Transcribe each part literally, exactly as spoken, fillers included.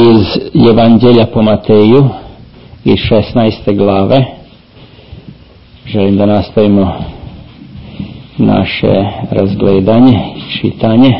iz Evanđelja po Mateju iz šesnaeste glave. Želim da nastavimo naše razgledanje i čitanje.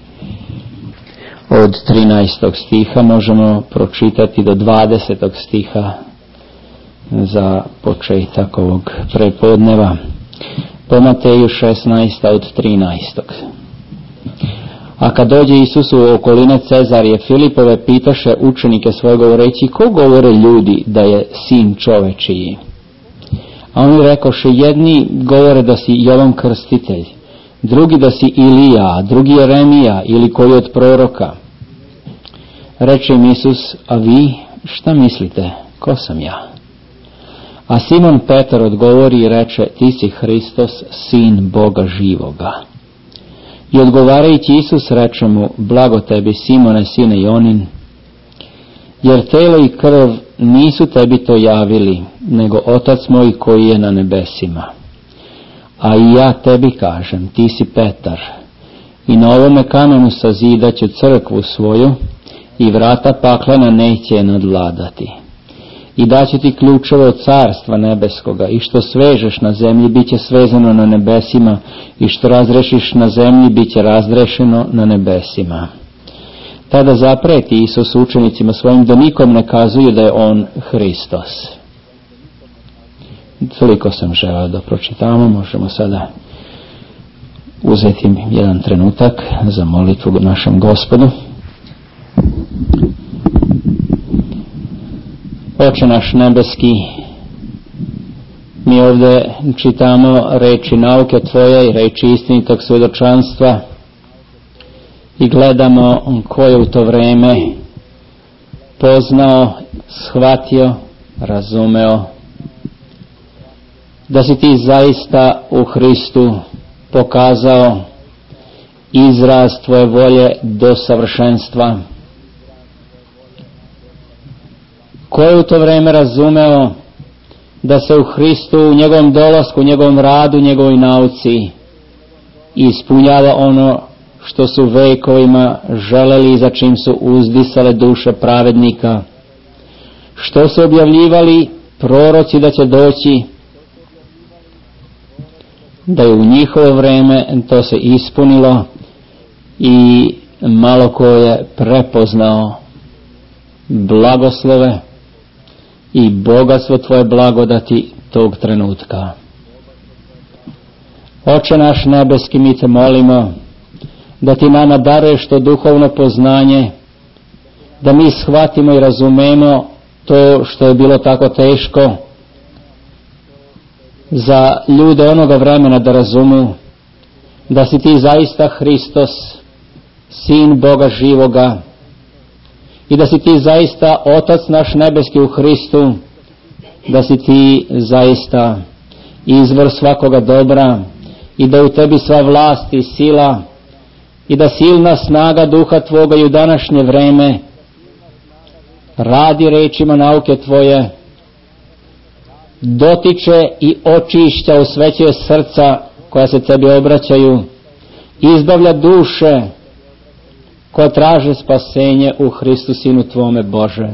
Od trinaestog stiha možemo pročitati do dvadesetog stiha za početak ovog prepodneva. Po Mateju šesnaest od trinaestog. A kad dođe Isus u okoline Cezarije Filipove, pitaše učenike svoje govoreći: ko govore ljudi da je sin čovečiji? A oni rekoše: jedni govore da si Jovan Krstitelj, drugi da si Ilija, drugi Jeremija ili koji od proroka. Reče im Isus: a vi šta mislite, ko sam ja? A Simon Petar odgovori i reče: ti si Hristos, sin Boga živoga. I odgovarajući Isus reče mu: blago tebi, Simone, sine Jonin, jer telo i krv nisu tebi to javili, nego Otac moj koji je na nebesima. A i ja tebi kažem, ti si Petar, i na ovome kamenu sazidaću crkvu svoju, i vrata paklena neće je nadvladati. I daću ti ključeve od carstva nebeskoga, i što svežeš na zemlji, bit će svezano na nebesima, i što razrešiš na zemlji, bit će razrešeno na nebesima. Tada zapreti Isus učenicima svojim da nikom ne kazuju da je on Hristos. Toliko sam želeo da pročitamo. Možemo sada uzeti jedan trenutak za molitvu našem Gospodu. Oče naš nebeski, mi ovdje čitamo reči nauke Tvoje i reči istinitog svjedočanstva i gledamo ko je u to vreme poznao, shvatio, razumeo da si ti zaista u Hristu pokazao izraz Tvoje volje do savršenstva. Ko je u to vrijeme razumeo da se u Hristu, u njegovom dolasku, u njegovom radu, u njegovoj nauci ispunjava ono što su vekovima želeli i za čim su uzdisale duše pravednika, što su objavljivali proroci da će doći, da je u njihovo vrijeme to se ispunilo i malo ko je prepoznao blagoslove i bogatstvo Tvoje blagodati tog trenutka. Oče naš nebeski, mi te molimo da ti nama daruješ to duhovno poznanje, da mi shvatimo i razumemo to što je bilo tako teško za ljude onoga vremena da razumu, da si ti zaista Hristos, sin Boga živoga, i da si ti zaista Otac naš nebeski u Hristu, da si ti zaista izvor svakoga dobra i da u tebi sva vlast i sila i da silna snaga duha Tvoga i u današnje vreme radi rečima nauke Tvoje, dotiče i očišća, osvećuje srca koja se tebi obraćaju, izbavlja duše koja traže spasenje u Hristu Sinu Tvome Bože.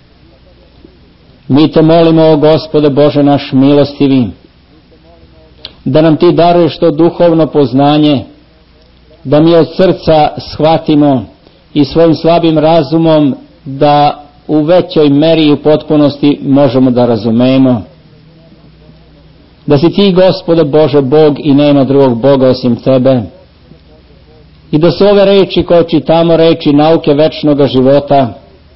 Mi te molimo, o Gospode Bože naš milostivi, da nam ti daruješ to duhovno poznanje, da mi od srca shvatimo i svojim slabim razumom da u većoj meri i u potpunosti možemo da razumemo. Da si ti, Gospode Bože, Bog i nema drugog Boga osim tebe. I da su ove reči koje čitamo reči nauke večnoga života.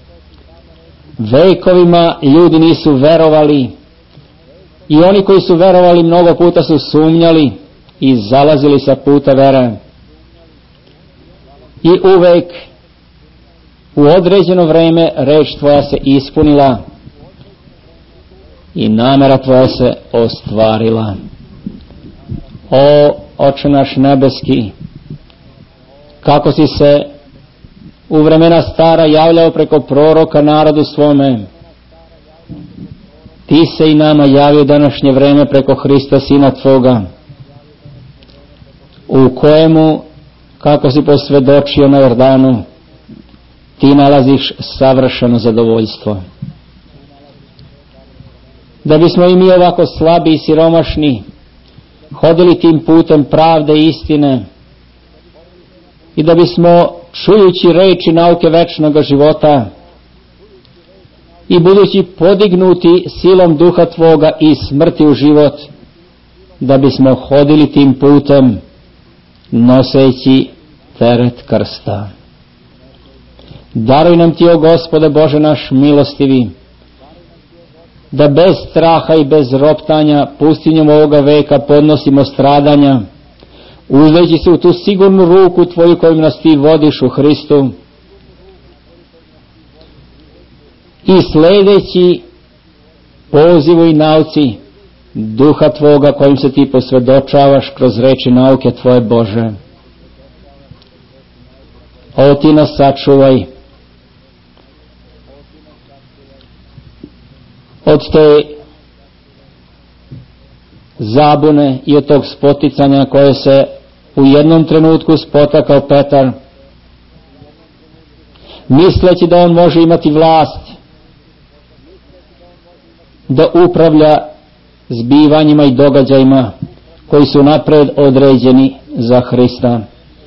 Vekovima ljudi nisu verovali i oni koji su verovali mnogo puta su sumnjali i zalazili sa puta vere. I uvek u određeno vrijeme reč Tvoja se ispunila i namera Tvoja se ostvarila. O Oče naš nebeski, kako si se u vremena stara javljao preko proroka narodu svome, ti se i nama javio današnje vrijeme preko Hrista Sina Tvoga, u kojemu, kako si posvjedočio na Jordanu, ti nalaziš savršeno zadovoljstvo. Da bismo i mi ovako slabi i siromašni hodili tim putem pravde i istine i da bismo, čujući reči nauke večnog života i budući podignuti silom duha Tvoga iz smrti u život, da bismo hodili tim putem noseći teret krsta. Daruj nam Ti, o Gospode Bože naš milostivi, da bez straha i bez roptanja pustinjom ovoga veka podnosimo stradanja, uzleći se u tu sigurnu ruku Tvoju kojom nas Ti vodiš u Hristu i sledeći pozivu i nauci duha Tvoga kojim se Ti posvedočavaš kroz reči nauke Tvoje Bože. O, Ti nas sačuvaj od te zabune i od tog spoticanja koje se u jednom trenutku spotakao Petar, misleći da on može imati vlast da upravlja zbivanjima i događajima koji su napred određeni za Hrista.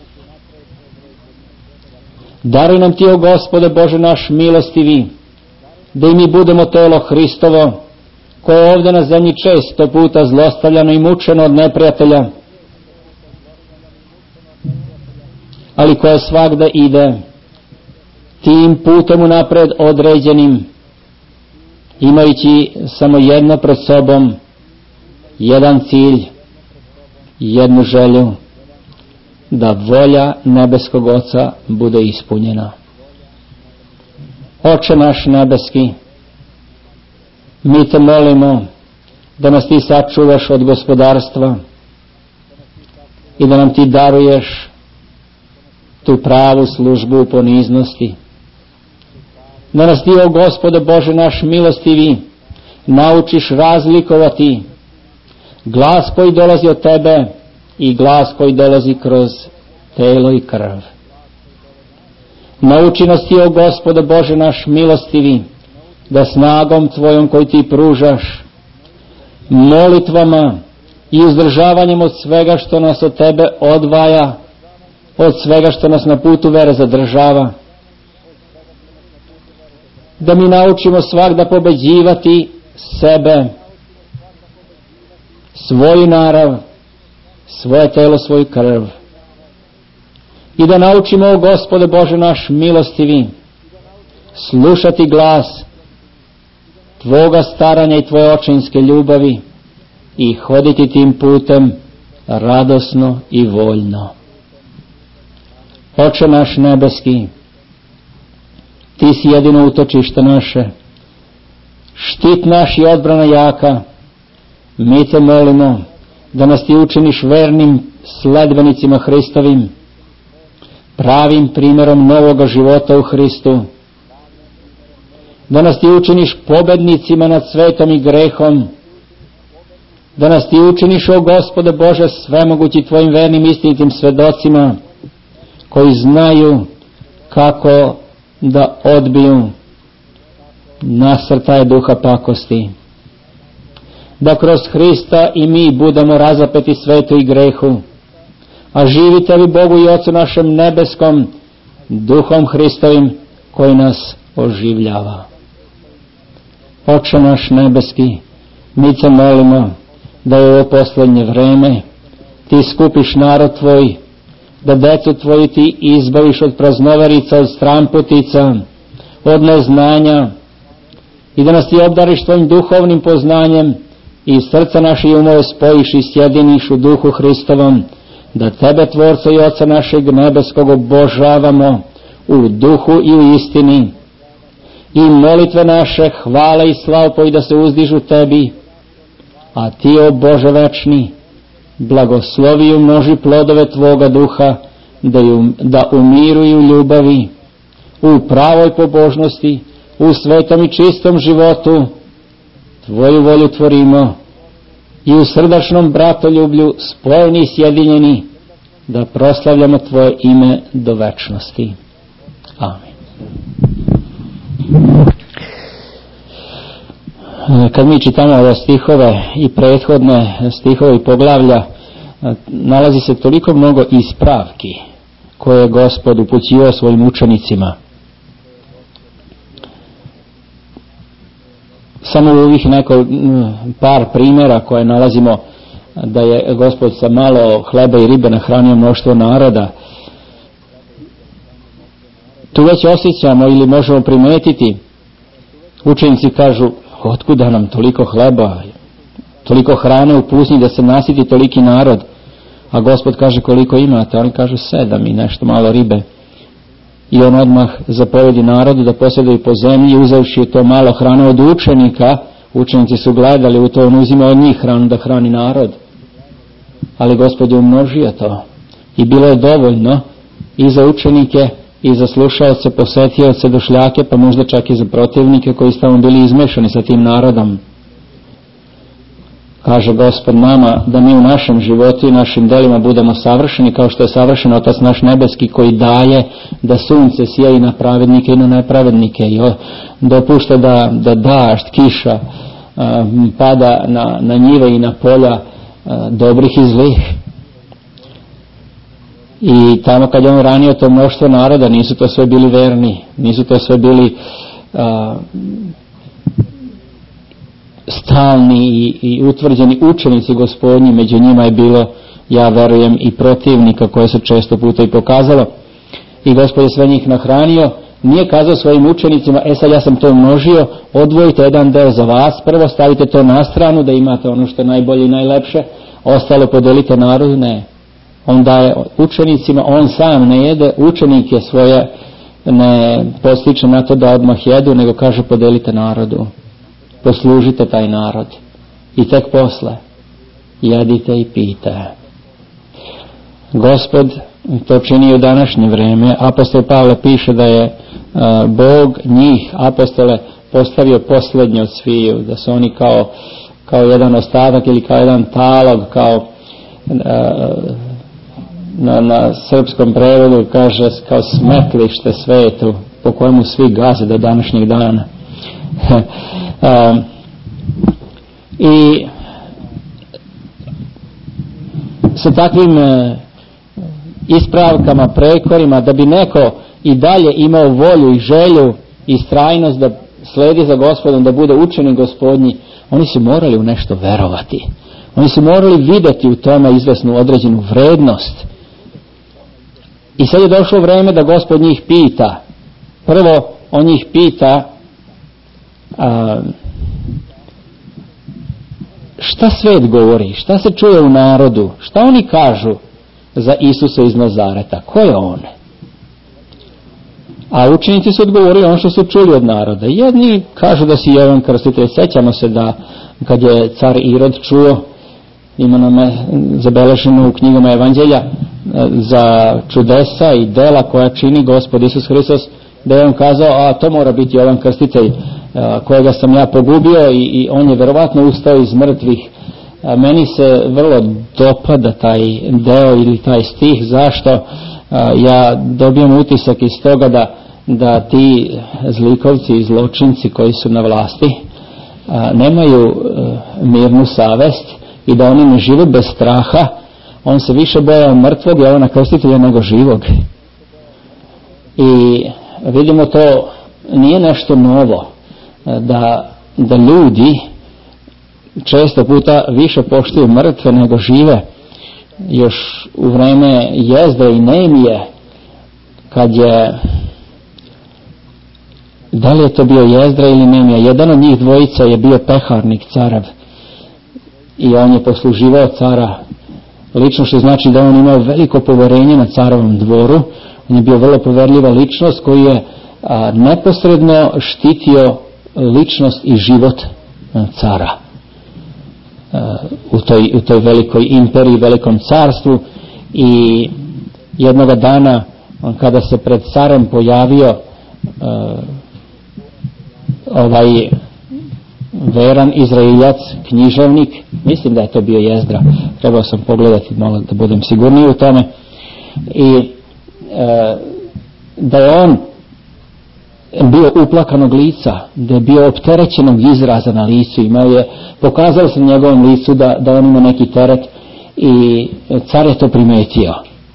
Daruj nam Ti, o Gospode Bože naš milostivi, da i mi budemo telo Hristovo, koje je ovdje na zemlji često puta zlostavljano i mučeno od neprijatelja, ali koje svagda ide tim putem unapred određenim, imajući samo jedno pred sobom, jedan cilj, jednu želju, da volja nebeskog Oca bude ispunjena. Oče naš nebeski, mi Te molimo da nas Ti sačuvaš od gospodarstva i da nam Ti daruješ tu pravu službu u poniznosti. Da nas Ti, o Gospode Bože naš milostivi, naučiš razlikovati glas koji dolazi od Tebe i glas koji dolazi kroz telo i krv. Nauči nas Ti, o Gospode Bože naš milostivi, da snagom Tvojom koju Ti pružaš, molitvama i uzdržavanjem od svega što nas od Tebe odvaja, od svega što nas na putu vere zadržava, da mi naučimo svagda pobeđivati sebe, svoju narav, svoje telo, svoju krv. I da naučimo, o Gospode Bože naš milostivi, slušati glas Tvoga staranja i Tvoje očinske ljubavi i hoditi tim putem radosno i voljno. Oče naš nebeski, Ti si jedino utočište naše, štit naš i odbrana jaka. Mi Te molimo da nas Ti učiniš vernim sledbenicima Hristovim, pravim primjerom novoga života u Hristu, da nas Ti učiniš pobednicima nad svetom i grehom, da nas Ti učiniš, o Gospode Bože svemogući, Tvojim vernim istinitim svedocima koji znaju kako da odbiju nasrtaje duha pakosti, da kroz Hrista i mi budemo razapeti svetu i grehu, a živi Tebi Bogu i Ocu našem nebeskom, duhom Hristovim koji nas oživljava. Oče naš nebeski, mi Te molimo da u ovo posljednje vreme Ti skupiš narod Tvoj, da decu Tvoju Ti izbaviš od praznoverica, od stramputica, od neznanja i da nas Ti obdariš Tvojim duhovnim poznanjem i srca naše i umove spojiš i sjediniš u duhu Hristovom, da Tebe, Tvorca i Oca našeg nebeskog, obožavamo u duhu i u istini i molitve naše, hvale i slavu da se uzdižu Tebi, a Ti, o Bože večni, blagoslovi i umnoži plodove Tvoga duha, da, um, da umiruju ljubavi, u pravoj pobožnosti, u svetom i čistom životu Tvoju volju tvorimo i u srdačnom bratoljublju spojeni i sjedinjeni da proslavljamo Tvoje ime do večnosti. Amin. Kad mi čitamo ove stihove i prethodne stihove i poglavlja, nalazi se toliko mnogo ispravki koje je Gospod upućivao svojim učenicima. Samo u ovih neko par primjera koje nalazimo da je Gospod sa malo hleba i ribe nahranio mnoštvo naroda. Tu već osjećamo ili možemo primetiti, učenici kažu, otkuda nam toliko hleba, toliko hrane u pustinji da se nasiti toliki narod, a Gospod kaže koliko imate, oni kažu sedam i nešto malo ribe. I on odmah zapovedi narodu da posjedaju po zemlji, uzevši to malo hrane od učenika. Učenici su gledali u to, on uzima od njih hranu da hrani narod. Ali Gospod je umnožio to. I bilo je dovoljno i za učenike, i za slušaoce, posetioce, došljake, pa možda čak i za protivnike koji su tamo bili izmešani sa tim narodom. Kaže Gospod nama da mi u našem životu i našim delima budemo savršeni kao što je savršen Otac naš nebeski koji daje da sunce sija i na pravednike i na nepravednike i dopušta da, da dašt, kiša a, pada na, na njive i na polja a, dobrih i zlih. I tamo kad je on ranio to mnoštvo naroda, nisu to sve bili verni, nisu to sve bili a, stalni i, i utvrđeni učenici Gospodnji, među njima je bilo, ja verujem, i protivnika koje se često puta i pokazalo. I Gospod je sve njih nahranio, nije kazao svojim učenicima, e sad ja sam to umnožio, odvojite jedan deo za vas, prvo stavite to na stranu da imate ono što je najbolje i najlepše, ostalo podelite narodu, ne. On daje učenicima, on sam ne jede, učenike svoje ne postiče na to da odmah jedu, nego kaže podelite narodu. Poslužite taj narod i tek posle jedite i pijte. Gospod to čini u današnje vrijeme. Apostol Pavle piše da je uh, Bog njih, apostole, postavio posljednje od sviju, da su oni kao, kao jedan ostatak ili kao jedan talog, kao uh, na, na srpskom prevodu kaže kao smetlište svetu po kojemu svi gaze do današnjeg dana. Um, i sa takvim uh, ispravkama, prekorima, da bi neko i dalje imao volju i želju i strajnost da sledi za Gospodom, da bude učenik Gospodnji, oni su morali u nešto verovati. Oni su morali vidjeti u tome izvesnu određenu vrednost. I sad je došlo vrijeme da Gospod njih pita. Prvo on njih pita a, šta svet govori, šta se čuje u narodu, šta oni kažu za Isusa iz Nazareta, ko je on? A učenici su odgovorili ono što su čuli od naroda. Jedni kažu da si Jovan Krstitelj. Sjećamo se da kad je car Irod čuo, ima nam zabeleženo u knjigama Evanđelja, za čudesa i dela koja čini Gospod Isus Hristos, da je on kazao, a to mora biti Jovan Krstitelj kojega sam ja pogubio, i, i on je verovatno ustao iz mrtvih. A meni se vrlo dopada taj deo ili taj stih. Zašto? A, ja dobijem utisak iz toga da, da ti zlikovci i zločinci koji su na vlasti a, nemaju a, mirnu savest i da oni ne žive bez straha. On se više bojao mrtvog Jovana Krstitelja nego živog. I vidimo, to nije nešto novo, da, da ljudi često puta više poštuju mrtve nego žive. Još u vreme Jezdre i Neemije, kad je, da li je to bio Jezdra ili Neemija, jedan od njih dvojica je bio peharnik carav i on je posluživao cara lično, što znači da on imao veliko poverenje na carovom dvoru. On je bio vrlo poverljiva ličnost koji je a, neposredno štitio ličnost i život a, cara a, u, toj, u toj velikoj imperiji, velikom carstvu. I jednoga dana on, kada se pred carem pojavio a, ovaj veran Izraeljac, književnik, mislim da je to bio Jezdra, trebao sam pogledati malo da budem sigurniji u tome, i e, da je on bio uplakanog lica, da je bio opterećenog izraza na licu, imao je, pokazalo se na njegovom licu da, da on ima neki teret i car je to primetio.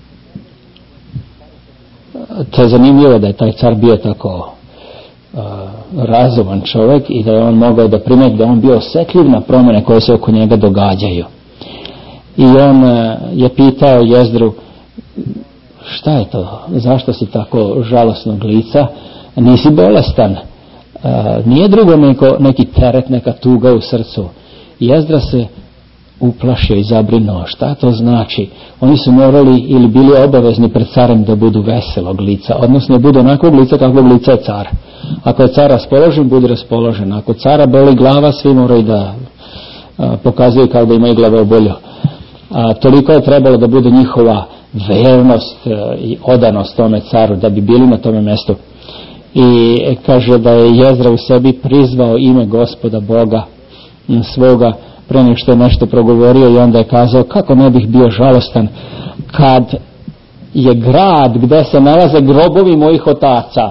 To je zanimljivo da je taj car bio tako uh, razuman čovjek i da je on mogao da primeti da on bio osjetljiv na promjene koje se oko njega događaju. I on uh, je pitao Jezdru, šta je to, zašto si tako žalosnog lica, nisi bolestan, uh, nije drugo neko, neki teret, neka tuga u srcu. Jezdra se uplašio i zabrinuo, šta to znači? Oni su morali ili bili obavezni pred carem da budu veselog lica, odnosno budu onakvog lica kakvog lica je car. Ako je car raspoložen, budi raspoložen. Ako cara boli glava, svi moraju da a, pokazuju kao da imaju glavobolju. A, toliko je trebalo da bude njihova vernost a, i odanost tome caru da bi bili na tome mjestu. I kaže da je Jezdra u sebi prizvao ime Gospoda Boga svoga pre nego što je nešto progovorio i onda je kazao, kako ne bih bio žalostan kad je grad gdje se nalaze grobovi mojih otaca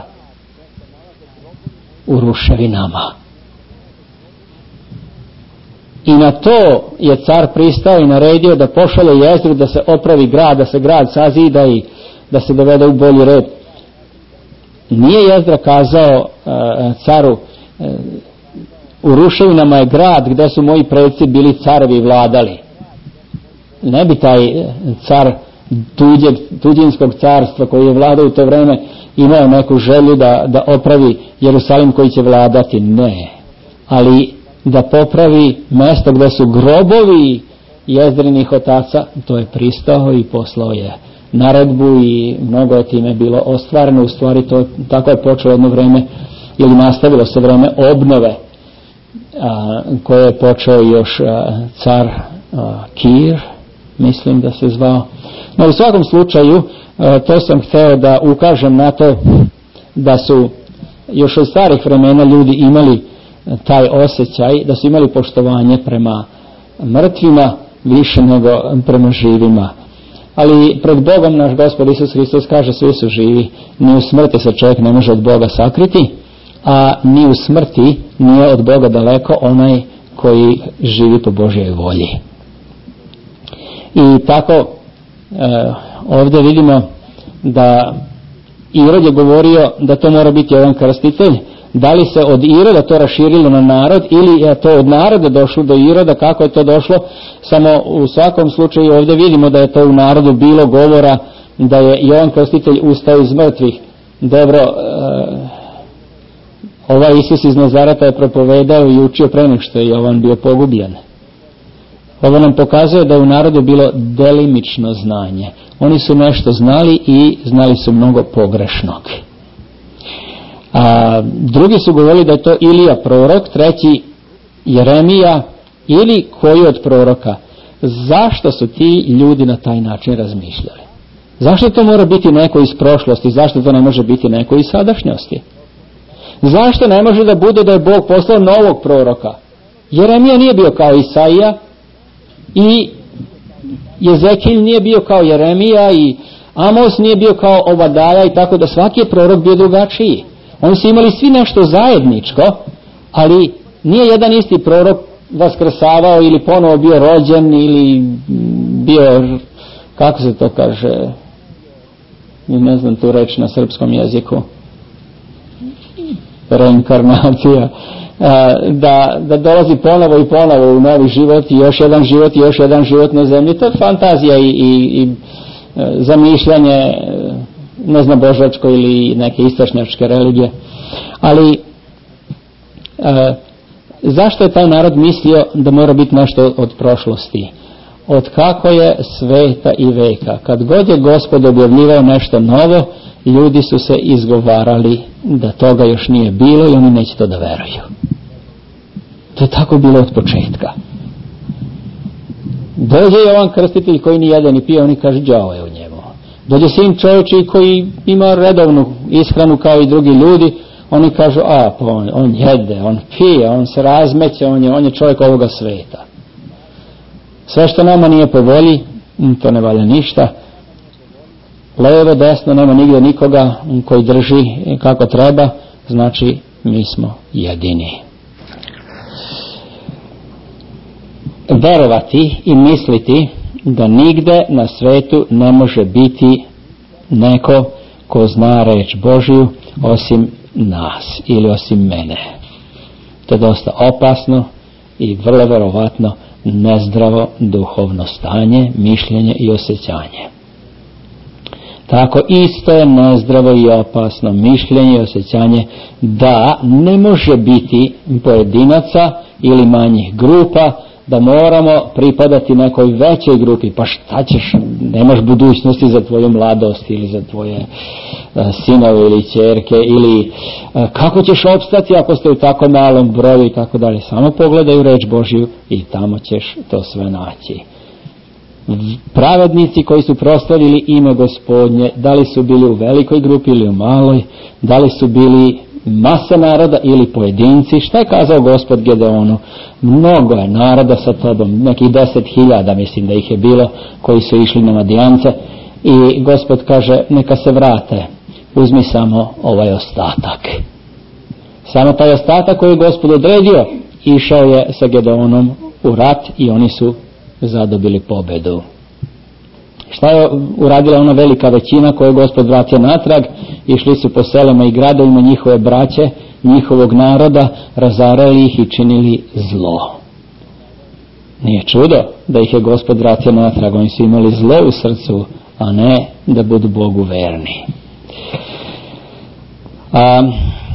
u ruševinama. I na to je car pristao i naredio da pošalje Jezdru da se opravi grad, da se grad sazida i da se dovede u bolji red. Nije Jezdra kazao uh, caru, uh, u ruševinama je grad gdje su moji predci bili carevi i vladali. Ne bi taj car tuđeg, tuđinskog carstva koji je vladao u to vrijeme imao neku želju da, da opravi Jerusalim koji će vladati. Ne. Ali da popravi mjesto gdje su grobovi Jezdrinih otaca, to je pristao i poslao je naredbu i mnogo je time bilo ostvareno. U stvari to tako je počelo jedno vrijeme ili nastavilo se vrijeme obnove a, koje je počeo još a, car a, Kir, mislim da se zvao. No, u svakom slučaju a, to sam hteo da ukažem na to da su još od starih vremena ljudi imali taj osjećaj, da su imali poštovanje prema mrtvima više nego prema živima. Ali pred Bogom naš Gospod Isus Hristos kaže, svi su živi, ni u smrti se čovjek ne može od Boga sakriti, a ni u smrti nije od Boga daleko onaj koji živi po Božjoj volji. I tako e, ovdje vidimo da Irod je govorio da to mora biti jedan krstitelj. Da li se od Iroda to raširilo na narod ili je to od naroda došlo do Iroda, kako je to došlo, samo u svakom slučaju ovdje vidimo da je to u narodu bilo govora da je Jovan Krstitelj ustao iz mrtvih. Dobro, e, ovaj Isus iz Nazareta je propovedao i učio pre nego što je Jovan bio pogubljen. Ovo nam pokazuje da je u narodu bilo delimično znanje. Oni su nešto znali i znali su mnogo pogrešnog. A drugi su govorili da je to Ilija prorok, treći Jeremija ili koji od proroka. Zašto su ti ljudi na taj način razmišljali? Zašto to mora biti neko iz prošlosti? Zašto to ne može biti neko iz sadašnjosti? Zašto ne može da bude da je Bog poslao novog proroka? Jeremija nije bio kao Isaija i Jezekilj nije bio kao Jeremija i Amos nije bio kao Obadaja i tako da svaki je prorok bio drugačiji. Oni su imali svi nešto zajedničko, ali nije jedan isti prorok vaskrsavao ili ponovo bio rođen ili bio, kako se to kaže, ne znam tu reč na srpskom jeziku, reinkarnacija, da, da dolazi ponovo i ponovo u novi život i još jedan život i još jedan život na zemlji. To je fantazija i, i, i zamišljanje ne znam božačko ili neke istočnjačke religije. Ali e, zašto je taj narod mislio da mora biti nešto od prošlosti? Od kako je sveta i veka. Kad god je Gospod objavljivao nešto novo, ljudi su se izgovarali da toga još nije bilo i oni neće to da veruju. To je tako bilo od početka. Dođe Jovan Krstitelj koji ni jede ni pije, oni kaže đavo je u njemu. Dođe sin čovječi koji ima redovnu ishranu kao i drugi ljudi, oni kažu, a pa on, on jede, on pije, on se razmeće, on je, on je čovjek ovoga sveta. Sve što nama nije po volji, to ne valja ništa. Levo, desno, nema nigdje nikoga koji drži kako treba, znači mi smo jedini. Verovati i misliti da nigde na svetu ne može biti neko ko zna reč Božiju osim nas ili osim mene. To je dosta opasno i vrlo verovatno nezdravo duhovno stanje, mišljenje i osjećanje. Tako isto je nezdravo i opasno mišljenje i osjećanje da ne može biti pojedinaca ili manjih grupa, da moramo pripadati nekoj većoj grupi. Pa šta ćeš, nemaš budućnosti za tvoju mladost ili za tvoje uh, sinove ili ćerke ili uh, kako ćeš opstati ako ste u tako malom broju i tako dalje. Samo pogledaj u reč Božju i tamo ćeš to sve naći. Pravednici koji su proslavili ime Gospodnje, da li su bili u velikoj grupi ili u maloj, da li su bili masa naroda ili pojedinci, šta je kazao Gospod Gedeonu? Mnogo je naroda sa tobom, nekih deset hiljada mislim da ih je bilo koji su išli na Madijance, i Gospod kaže neka se vrate, uzmi samo ovaj ostatak. Samo taj ostatak koji je Gospod odredio išao je sa Gedeonom u rat i oni su zadobili pobedu. Šta je uradila ona velika većina koju je Gospod vratio natrag? Išli su po selima i gradovima njihove braće, njihovog naroda, razarali ih i činili zlo. Nije čudo da ih je Gospod vratio natrag, oni su imali zlo u srcu, a ne da budu Bogu verni. A,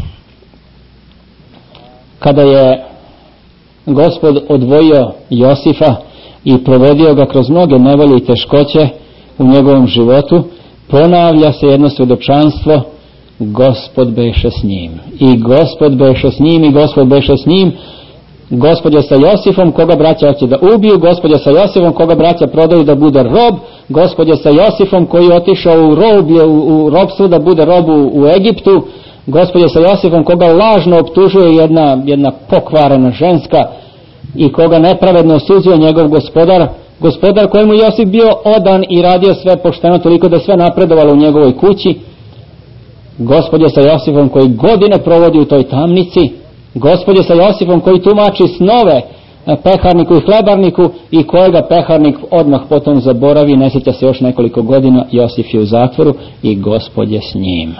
kada je Gospod odvojio Josifa i provodio ga kroz mnoge nevolje i teškoće u njegovom životu, ponavlja se jedno svjedočanstvo: Gospod beše s njim. I Gospod beše s njim, i Gospod beše s njim. Gospod je sa Josifom, koga braća hoće da ubiju. Gospod je sa Josifom, koga braća prodaju da bude rob. Gospod je sa Josifom, koji je otišao u roblje, u, u robstvo da bude rob u, u Egiptu. Gospod je sa Josifom, koga lažno optužuje jedna, jedna pokvarena ženska i koga nepravedno osuđuje njegov gospodar. Gospodar kojemu Josif bio odan i radio sve pošteno, toliko da sve napredovalo u njegovoj kući. Gospod je sa Josifom koji godine provodi u toj tamnici. Gospod je sa Josifom koji tumači snove peharniku i hlebarniku i kojega peharnik odmah potom zaboravi, ne sjeća se još nekoliko godina. Josif je u zatvoru i Gospod je s njim.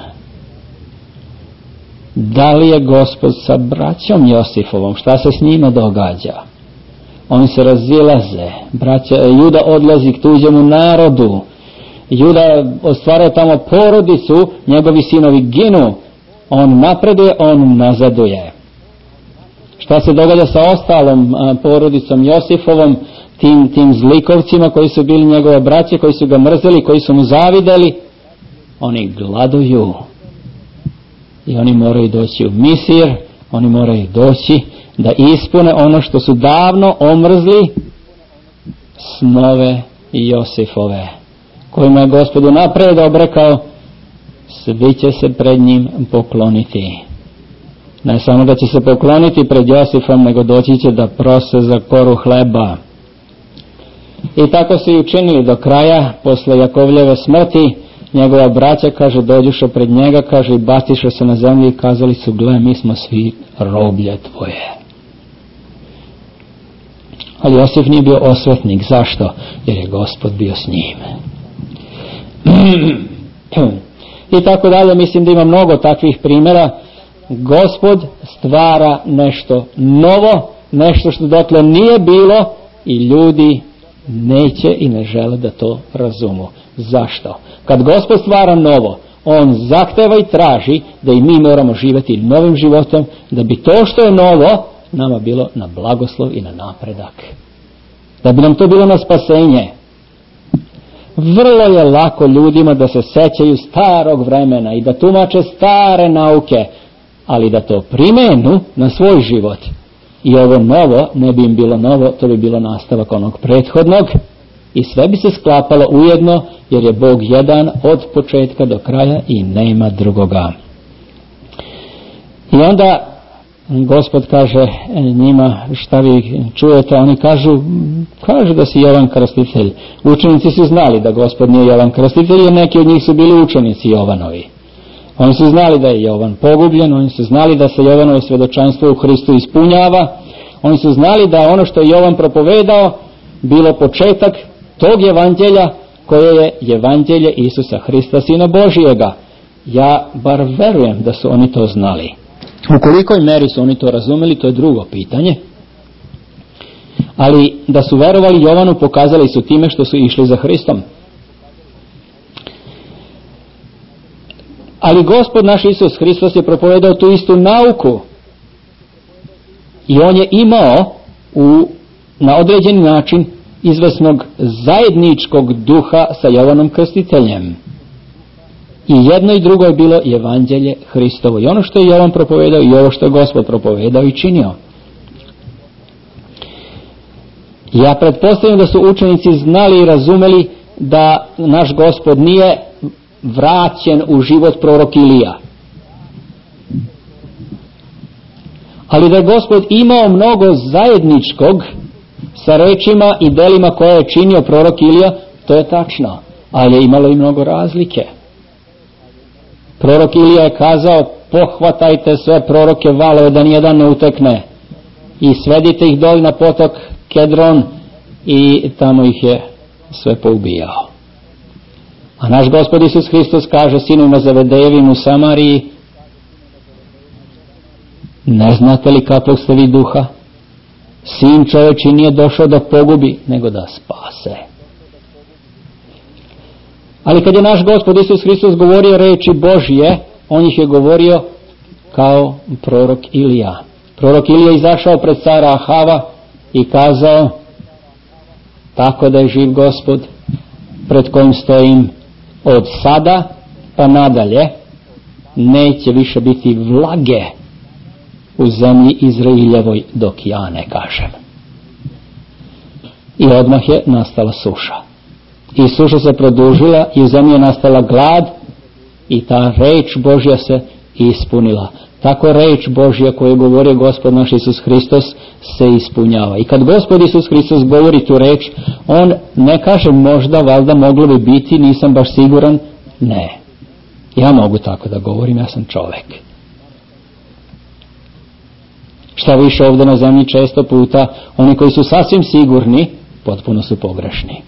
Da li je Gospod sa braćom Josifovom? Šta se s njima događa? Oni se razilaze. Braća, Juda odlazi k tuđemu narodu. Juda ostvaruje tamo porodicu, njegovi sinovi ginu. On napreduje, on nazaduje. Šta se događa sa ostalom porodicom Josifovom, tim, tim zlikovcima koji su bili njegove braće, koji su ga mrzeli, koji su mu zavideli? Oni gladuju. I oni moraju doći u Misir, oni moraju doći da ispune ono što su davno omrzli, snove Josifove, kojima je Gospod unaprijed obrekao, svi će se pred njim pokloniti. Ne samo da će se pokloniti pred Josifom, nego doći će da prose za koru hleba. I tako su i učinili do kraja. Posle Jakovljeve smrti njegova braća, kaže, dođuše pred njega, kaže, i baciše se na zemlju i kazali su: gle, mi smo svi roblje tvoje. Ali Josif nije bio osvetnik. Zašto? Jer je Gospod bio s njim. I tako dalje. Mislim da ima mnogo takvih primjera. Gospod stvara nešto novo, nešto što dotle nije bilo, i ljudi neće i ne žele da to razumu. Zašto? Kad Gospod stvara novo, on zahteva i traži da i mi moramo živjeti novim životom, da bi to što je novo nama bilo na blagoslov i na napredak. Da bi nam to bilo na spasenje. Vrlo je lako ljudima da se sećaju starog vremena i da tumače stare nauke, ali da to primenu na svoj život. I ovo novo ne bi im bilo novo, to bi bilo nastavak onog prethodnog i sve bi se sklapalo ujedno, jer je Bog jedan od početka do kraja i nema drugoga. I onda Gospod kaže njima: šta vi čujete? Oni kažu, kažu da si Jovan Krstitelj. Učenici su znali da Gospod nije Jovan Krstitelj, jer neki od njih su bili učenici Jovanovi. Oni su znali da je Jovan pogubljen, oni su znali da se Jovanovo svjedočanstvo u Hristu ispunjava, oni su znali da je ono što je Jovan propovedao bilo početak tog evanđelja koje je evanđelje Isusa Hrista, Sina Božijega. Ja bar verujem da su oni to znali. U kolikoj meri su oni to razumeli, to je drugo pitanje. Ali da su verovali Jovanu pokazali su time što su išli za Hristom. Ali Gospod naš Isus Hristos je propovedao tu istu nauku. I on je imao u, na određeni način izvesnog zajedničkog duha sa Jovanom Krstiteljem. I jedno i drugo je bilo evanđelje Hristovo. I ono što je Jovan propovedao i ovo što je Gospod propovedao i činio. Ja pretpostavljam da su učenici znali i razumeli da naš Gospod nije vraćen u život prorok Ilija. Ali da je Gospod imao mnogo zajedničkog sa rečima i delima koje je činio prorok Ilija, to je tačno. Ali je imalo i mnogo razlike. Prorok Ilija je kazao, pohvatajte sve proroke valove da nijedan ne utekne i svedite ih doli na potok Kedron, i tamo ih je sve poubijao. A naš Gospod Isus Hristos kaže sinovima Zevedejevim u Samariji, ne znate li kakvog ste vi duha? Sin čoveči nije došao da pogubi, nego da spase. Ali kad je naš Gospod Isus Hristos govorio reči Božje, on ih je govorio kao prorok Ilija. Prorok Ilija izašao pred cara Ahava i kazao, tako da je živ Gospod pred kojim stojim, od sada pa nadalje neće više biti vlage u zemlji Izraeljevoj dok ja ne kažem. I odmah je nastala suša. I suša se produžila i u zemlji je nastala glad i ta reč Božja se ispunila. Tako reč Božja koju je govorio Gospod naš Isus Hristos se ispunjava. I kad Gospod Isus Hristos govori tu reč, on ne kaže možda, valjda moglo bi biti, nisam baš siguran. Ne. Ja mogu tako da govorim, ja sam čovek. Šta više, ovdje na zemlji često puta oni koji su sasvim sigurni potpuno su pogrešni.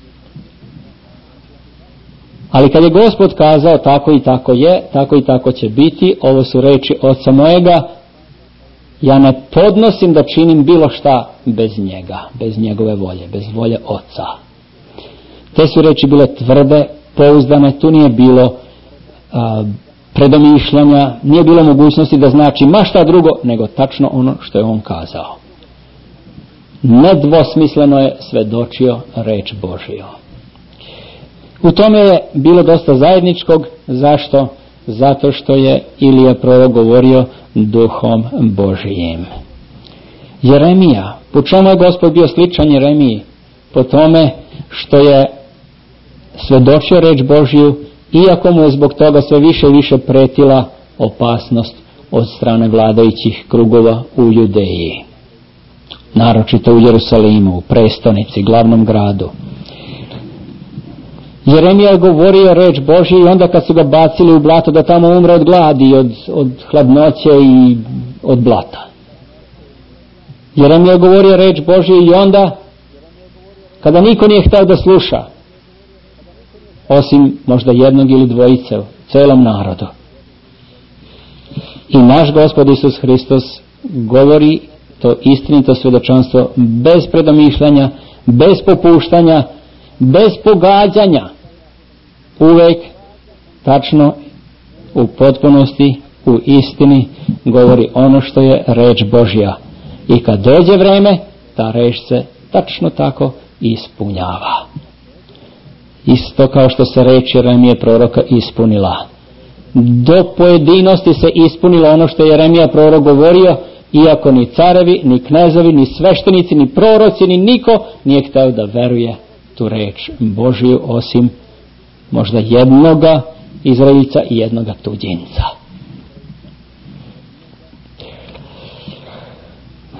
Ali kad je Gospod kazao tako i tako je, tako i tako će biti, ovo su reči Oca mojega, ja ne podnosim da činim bilo šta bez njega, bez njegove volje, bez volje Oca. Te su reči bile tvrde, pouzdane, tu nije bilo a, predomišljanja, nije bilo mogućnosti da znači ma šta drugo, nego tačno ono što je on kazao. Nedvosmisleno je svedočio reč Božiju. U tome je bilo dosta zajedničkog. Zašto? Zato što je Ilija prorok govorio duhom Božijim. Jeremija, po čemu je Gospod bio sličan Jeremiji? Po tome što je svedočio reč Božiju, iako mu je zbog toga sve više i više pretila opasnost od strane vladajućih krugova u Judeji. Naročito u Jerusalimu, u prestonici, glavnom gradu. Jeremija je govorio reč Božje i onda kad su ga bacili u blato da tamo umre od gladi, od, od hladnoće i od blata. Jeremija je govorio reč Božje i onda kada niko nije htio da sluša, osim možda jednog ili dvojice u celom narodu. I naš Gospod Isus Hristos govori to istinito svjedočanstvo bez predomišljanja, bez popuštanja, bez pogađanja, uvek tačno, u potpunosti, u istini govori ono što je reč Božja. I kad dođe vreme, ta reč se tačno tako ispunjava. Isto kao što se reč Jeremije proroka ispunila. Do pojedinosti se ispunilo ono što je Jeremija prorok govorio, iako ni carevi, ni knezovi, ni sveštenici, ni proroci, ni niko nije htio da veruje tu reč Božju, osim možda jednoga Izraelca i jednoga tuđinca.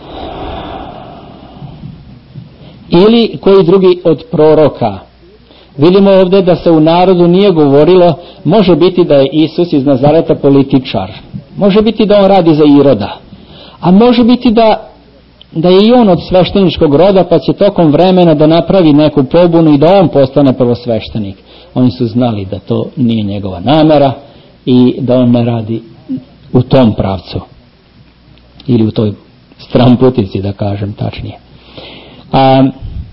Ili koji drugi od proroka. Vidimo ovdje da se u narodu nije govorilo, može biti da je Isus iz Nazareta političar, može biti da on radi za Iroda, a može biti da, da je i on od svešteničkog roda, pa će tokom vremena da napravi neku pobunu i da on postane prvosveštenik. Oni su znali da to nije njegova namera i da on ne radi u tom pravcu ili u toj stramputici, da kažem tačnije. A,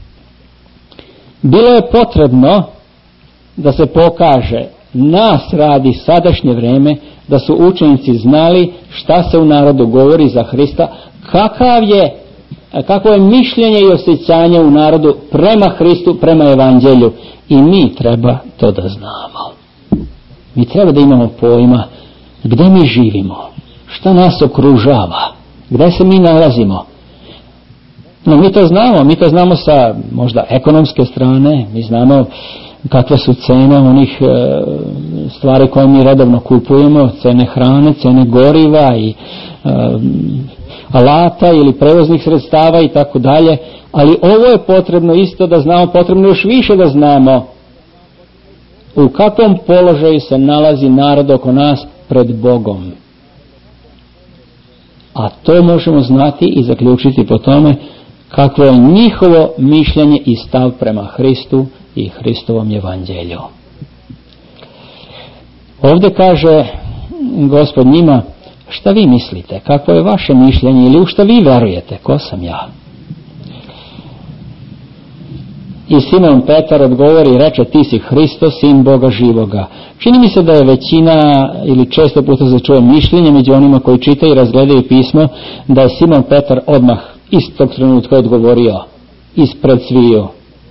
bilo je potrebno da se pokaže nas radi sadašnje vreme, da su učenici znali šta se u narodu govori za Hrista, kakav je, kakvo je mišljenje i osjećanje u narodu prema Hristu, prema evanđelju. I mi treba to da znamo. Mi treba da imamo pojma gdje mi živimo, šta nas okružava, gdje se mi nalazimo. No mi to znamo, mi to znamo sa možda ekonomske strane, mi znamo kakve su cene onih e, stvari koje mi redovno kupujemo, cene hrane, cene goriva i e, alata ili prevoznih sredstava i tako dalje, ali ovo je potrebno isto da znamo, potrebno još više da znamo u kakvom položaju se nalazi narod oko nas pred Bogom. A to možemo znati i zaključiti po tome kakvo je njihovo mišljenje i stav prema Hristu i Hristovom evanđelju. Ovdje kaže Gospod njima, šta vi mislite, kakvo je vaše mišljenje ili u šta vi verujete, ko sam ja? I Simon Petar odgovori i reče, ti si Hristo, sin Boga živoga. Čini mi se da je većina ili često puta se čuje mišljenje među onima koji čitaju i razgledaju pismo, da je Simon Petar odmah istog trenutka odgovorio ispred sviju.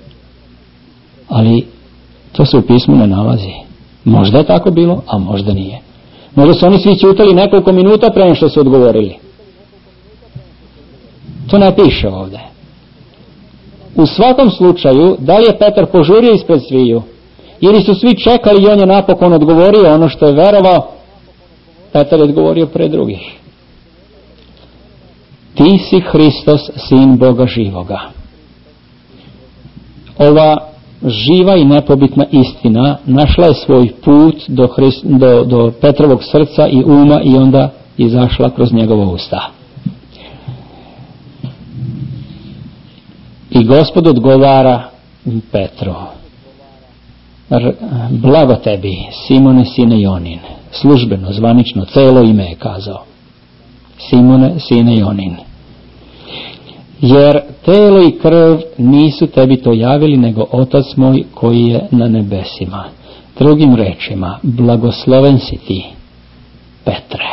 Ali to se u pismu ne nalazi. Možda je tako bilo, a možda nije. Možda su oni svi ćutali nekoliko minuta pre nego što su odgovorili. To ne piše ovdje. U svakom slučaju, da li je Petar požurio ispred sviju, ili su svi čekali i on je napokon odgovorio ono što je verovao, Petar je odgovorio pre drugih. Ti si Hristos, sin Boga živoga. Ova živa i nepobitna istina našla je svoj put do, Hrist, do, do Petrovog srca i uma i onda izašla kroz njegova usta. I Gospod odgovara Petru, blago tebi, Simone, sine Jonin. Službeno, zvanično, celo ime je kazao. Simone, sine Jonin. Jer telo i krv nisu tebi to javili, nego Otac moj koji je na nebesima. Drugim rečima, blagosloven si ti, Petre.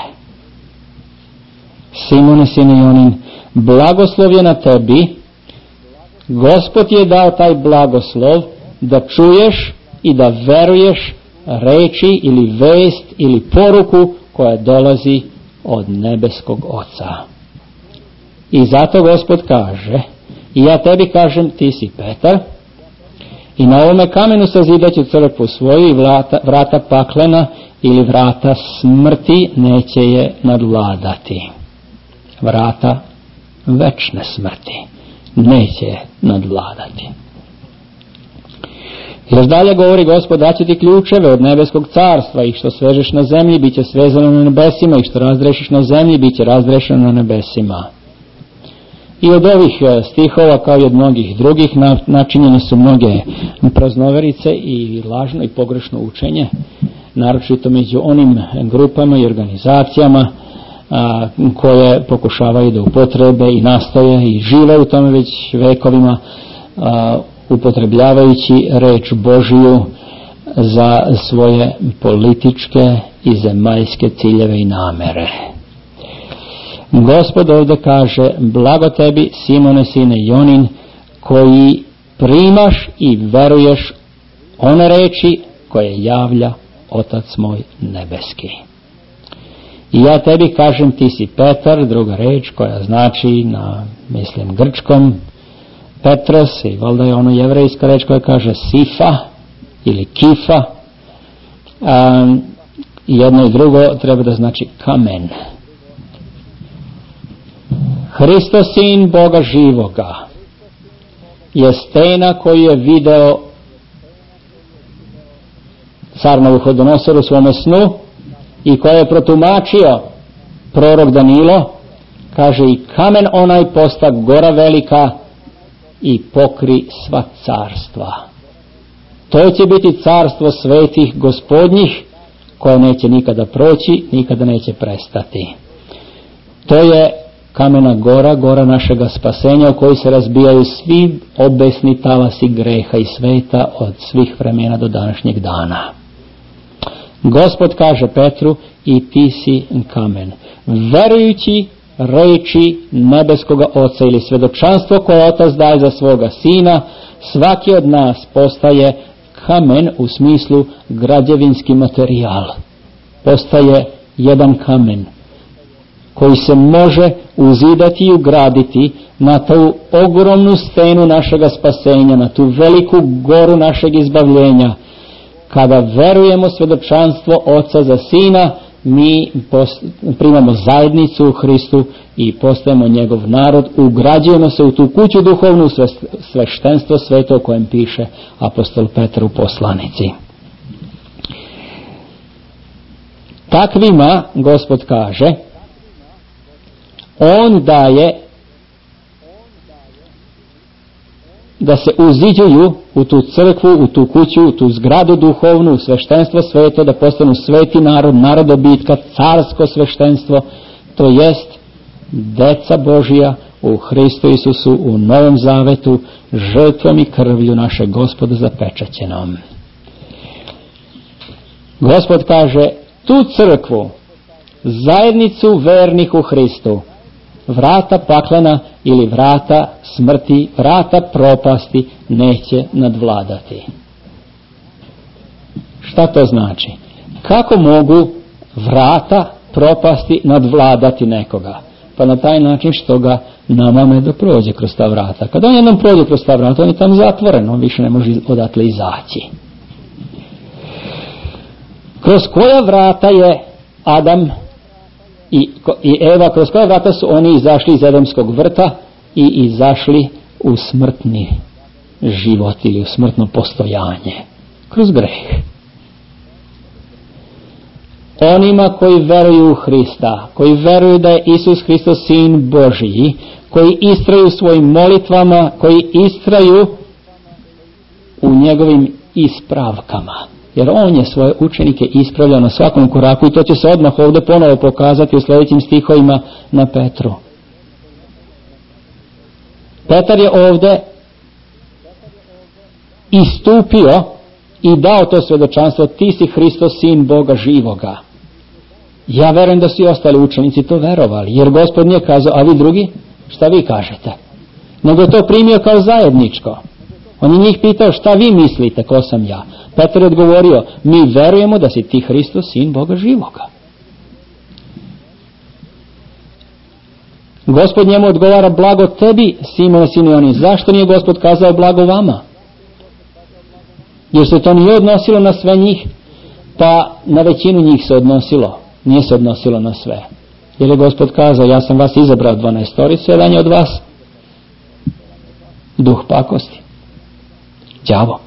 Simone, sine Jonin, blagoslov je na tebi. Gospod je dao taj blagoslov da čuješ i da veruješ reči ili vest ili poruku koja dolazi od nebeskog Oca. I zato Gospod kaže, i ja tebi kažem, ti si Petar, i na ovome kamenu sazidaću crkvu svoju i vrata, vrata paklena ili vrata smrti neće je nadvladati. Vrata večne smrti neće je nadvladati. Još dalje govori Gospod, daće ti ključeve od nebeskog carstva, i što svežeš na zemlji bit će svezano na nebesima, i što razdrešiš na zemlji bit će razdrešeno na nebesima. I od ovih stihova, kao i od mnogih drugih, načinjene su mnoge praznoverice i lažno i pogrešno učenje, naročito među onim grupama i organizacijama a, koje pokušavaju da upotrebe i nastoje i žive u tome već vekovima, a, upotrebljavajući reč Božiju za svoje političke i zemaljske ciljeve i namere. Gospod ovdje kaže, blago tebi, Simone, sine Jonin, koji primaš i veruješ one reči koje javlja Otac moj nebeski. I ja tebi kažem, ti si Petar, druga reč koja znači na, mislim, grčkom, Petros, i valjda je ono jevrejska reč koja kaže Sifa ili Kifa. Um, jedno i drugo treba da znači kamen. Hristos, sin Boga živoga, je stena koju je video car Navuhodonosor u svome snu i koje je protumačio prorok Danilo, kaže i kamen onaj posta gora velika i pokri sva carstva. To će biti carstvo svetih gospodnjih koje neće nikada proći, nikada neće prestati. To je kamena gora, gora našega spasenja u kojoj se razbijaju svi obesni talasi greha i sveta od svih vremena do današnjeg dana. Gospod kaže Petru i ti si kamen. Verujući reči nebeskoga Oca ili svjedočanstvo koje Otac daje za svoga Sina, svaki od nas postaje kamen u smislu građevinski materijal. Postaje jedan kamen koji se može uzidati i ugraditi na tu ogromnu stenu našega spasenja, na tu veliku goru našeg izbavljenja. Kada verujemo svjedočanstvo Oca za Sina, mi primamo zajednicu u Hristu i postajemo njegov narod, ugrađujemo se u tu kuću duhovnu, sveštenstvo sveto o kojem piše apostol Petar u poslanici. Takvima, Gospod kaže, on daje da se uziđuju u tu crkvu, u tu kuću, u tu zgradu duhovnu, u sveštenstvo sveto, da postanu sveti narod, narod dobitka, carsko sveštenstvo, to jest deca Božija u Hristu Isusu, u Novom Zavetu, žrtvom i krvlju našeg Gospoda zapečaćenom. Gospod kaže, tu crkvu, zajednicu vernih u Hristu, vrata paklena ili vrata smrti, vrata propasti neće nadvladati. Šta to znači? Kako mogu vrata propasti nadvladati nekoga? Pa na taj način što ga namame da prođe kroz ta vrata. Kada on jednom prođe kroz ta vrata, on je tam zatvoren, on više ne može odatle izaći. Kroz koja vrata je Adam I, i Eva, kroz koja vrata su oni izašli iz Edemskog vrta i izašli u smrtni život ili u smrtno postojanje? Kroz greh. Onima koji veruju u Hrista, koji veruju da je Isus Hristos Sin Božiji, koji istraju svojim molitvama, koji istraju u njegovim ispravkama. Jer on je svoje učenike ispravljao na svakom koraku i to će se odmah ovdje ponovo pokazati u sljedećim stihovima na Petru. Petar je ovdje istupio i dao to svjedočanstvo, ti si Hristos, Sin Boga živoga. Ja verujem da su i ostali učenici to verovali, jer Gospod nije kazao, a vi drugi, šta vi kažete? Nego je to primio kao zajedničko. On je njih pitao, šta vi mislite, ko sam ja? Petar je odgovorio, mi verujemo da si ti Hristos, Sin Boga živoga. Gospod njemu odgovara, blago tebi, Simone Simeoni. Zašto nije Gospod kazao blago vama? Jer se to nije odnosilo na sve njih, pa na većinu njih se odnosilo. Nije se odnosilo na sve. Jer je Gospod kazao, ja sam vas izabrao dvanaestoricu, jedan je od vas duh pakosti, đavo.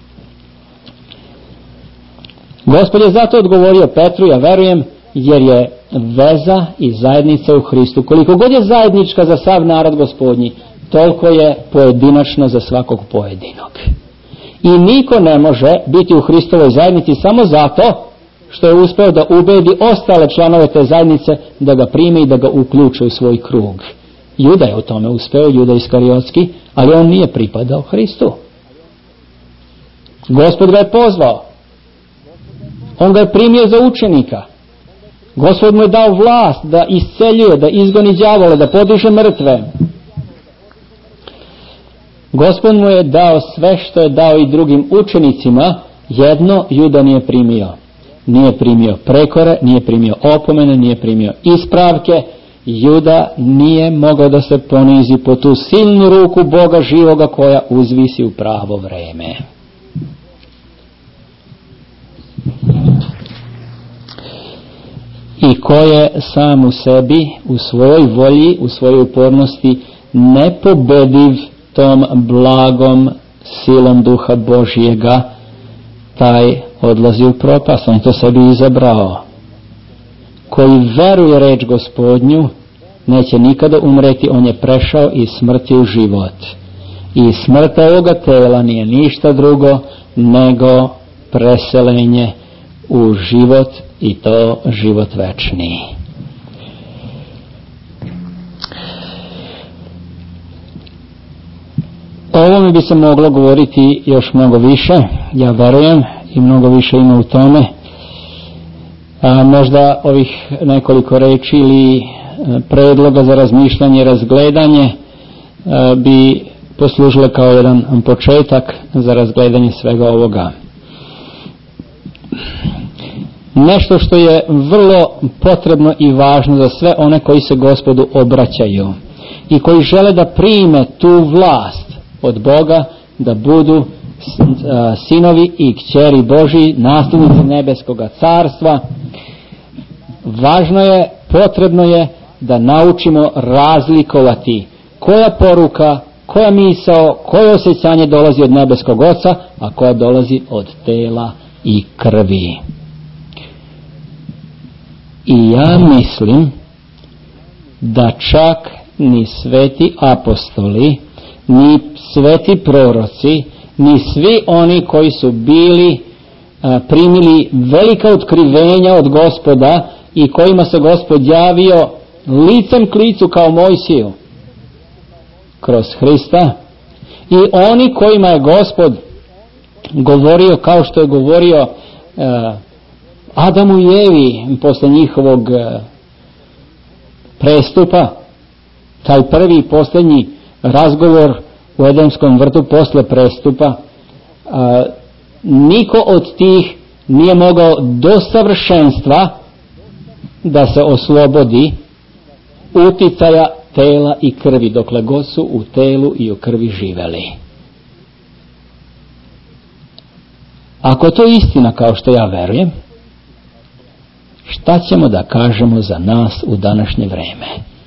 Gospod je zato odgovorio Petru, ja verujem, jer je veza i zajednica u Hristu, koliko god je zajednička za sav narod Gospodnji, toliko je pojedinačna za svakog pojedinog. I niko ne može biti u Hristovoj zajednici samo zato što je uspeo da ubedi ostale članove te zajednice da ga prime i da ga uključe u svoj krug. Juda je u tome uspeo, Juda Iskariotski, ali on nije pripadao Hristu. Gospod ga je pozvao. On ga je primio za učenika. Gospod mu je dao vlast da isceljuje, da izgoni đavola, da podiže mrtve. Gospod mu je dao sve što je dao i drugim učenicima, jedno Juda nije primio. Nije primio prekore, nije primio opomene, nije primio ispravke. Juda nije mogao da se ponizi po tu silnu ruku Boga živoga koja uzvisi u pravo vreme. I ko je sam u sebi, u svojoj volji, u svojoj upornosti nepobediv tom blagom silom Duha Božjega, taj odlazi u propast, on to sebi izabrao. Koji veruje reč Gospodnju, neće nikada umreti, on je prešao iz smrti u život. I smrt ovoga tela nije ništa drugo nego preselenje u život, i to život večni. O ovome bi se moglo govoriti još mnogo više, ja verujem, i mnogo više ima u tome. A možda ovih nekoliko reči ili predloga za razmišljanje i razgledanje bi poslužile kao jedan početak za razgledanje svega ovoga. Nešto što je vrlo potrebno i važno za sve one koji se Gospodu obraćaju i koji žele da prime tu vlast od Boga, da budu sinovi i kćeri Božji, nasljednici nebeskoga carstva. Važno je, potrebno je da naučimo razlikovati koja poruka, koja misao, koje osjećanje dolazi od nebeskog Oca, a koja dolazi od tela i krvi. I ja mislim da čak ni sveti apostoli, ni sveti proroci, ni svi oni koji su bili a, primili velika otkrivenja od Gospoda i kojima se Gospod javio licem k licu kao Mojsiju kroz Hrista, i oni kojima je Gospod govorio kao što je govorio a, Adamu i Evi posle njihovog a, prestupa, taj prvi i posljednji razgovor u Edenskom vrtu posle prestupa, a, niko od tih nije mogao do savršenstva da se oslobodi uticaja tela i krvi, dokle god su u telu i u krvi živeli. Ako to je istina, kao što ja verujem, šta ćemo da kažemo za nas u današnje vreme?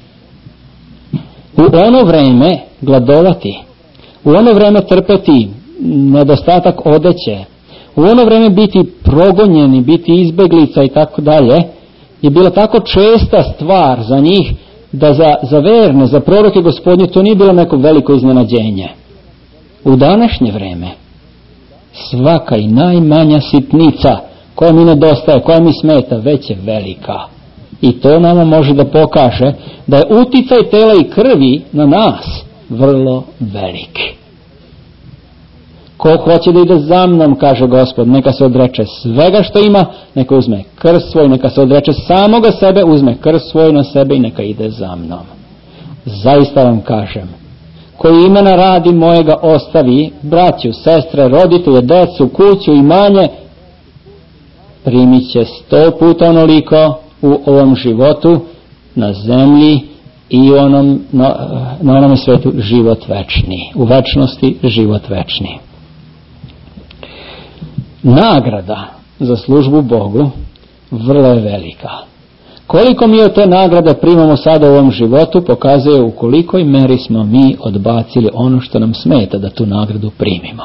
U ono vreme gladovati, u ono vreme trpeti nedostatak odeće, u ono vreme biti progonjeni, biti izbeglica i tako dalje, je bila tako česta stvar za njih, da za, za verne, za proroke Gospodnje to nije bilo neko veliko iznenađenje. U današnje vreme svaka i najmanja sitnica koja mi nedostaje, koja mi smeta, već je velika. I to nama može da pokaže da je uticaj tela i krvi na nas vrlo velik. Ko hoće da ide za mnom, kaže Gospod, neka se odreče svega što ima, neka uzme krst svoj, neka se odreče samoga sebe, uzme krst svoj na sebe i neka ide za mnom. Zaista vam kažem, koji imena radi mojega ostavi, braću, sestre, roditelje, decu, kuću, imanje, primit će sto puta onoliko u ovom životu, na zemlji i onom, na, na onom svetu život večni. U večnosti život večni. Nagrada za službu Bogu vrlo je velika. Koliko mi od te nagrade primamo sada u ovom životu, pokazuje u kolikoj meri smo mi odbacili ono što nam smeta da tu nagradu primimo.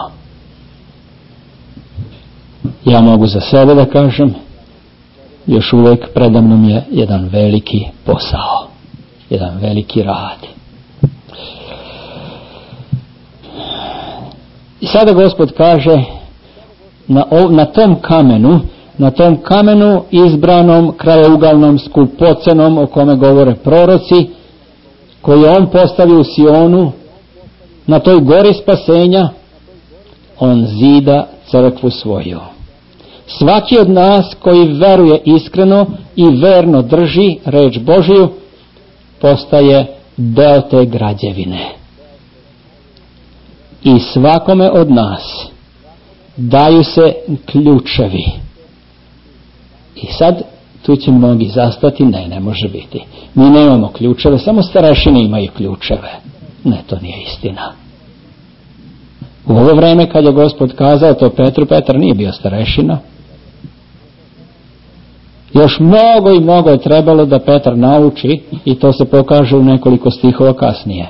Ja mogu za sebe da kažem, još uvijek predamnom je jedan veliki posao, jedan veliki rad. I sada Gospod kaže, na, na tom kamenu, na tom kamenu izbranom, krajougalnom, skupocenom, o kome govore proroci, koji on postavi u Sionu, na toj gori spasenja, on zida crkvu svoju. Svaki od nas koji veruje iskreno i verno drži reč Božiju, postaje deo te građevine. I svakome od nas daju se ključevi. I sad tu će mnogi zastati, ne, ne može biti. Mi nemamo ključeve, samo starešine imaju ključeve. Ne, to nije istina. U ovo vreme kad je Gospod kazao to Petru, Petar nije bio starešina. Još mnogo i mnogo je trebalo da Petar nauči, i to se pokaže u nekoliko stihova kasnije.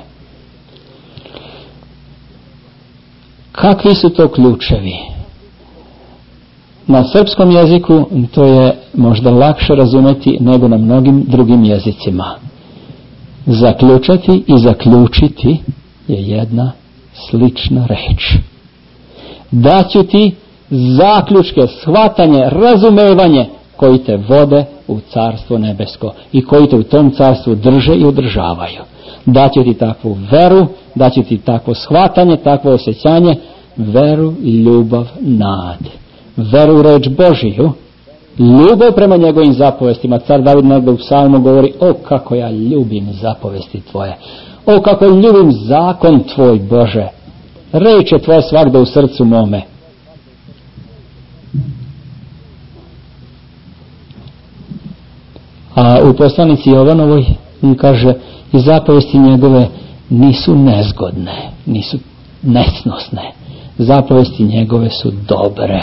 Kakvi su to ključevi? na srpskom jeziku to je možda lakše razumjeti nego na mnogim drugim jezicima. Zaključati i zaključiti je jedna slična reč. Daću ti zaključke, shvatanje, razumevanje koji te vode u carstvo nebesko i koji te u tom carstvu drže i održavaju. Daću ti takvu veru, daću ti takvo shvatanje, takvo osjećanje, veru, ljubav, nad. Veru u reč Božiju, ljubav prema njegovim zapovestima. Car David negdje u psalmu govori: o kako ja ljubim zapovesti tvoje, o kako ljubim zakon tvoj, Bože, reč je tvoja svagda u srcu mome. A u poslanici Jovanovoj on kaže: i zapovesti njegove nisu nezgodne, nisu nesnosne, zapovesti njegove su dobre.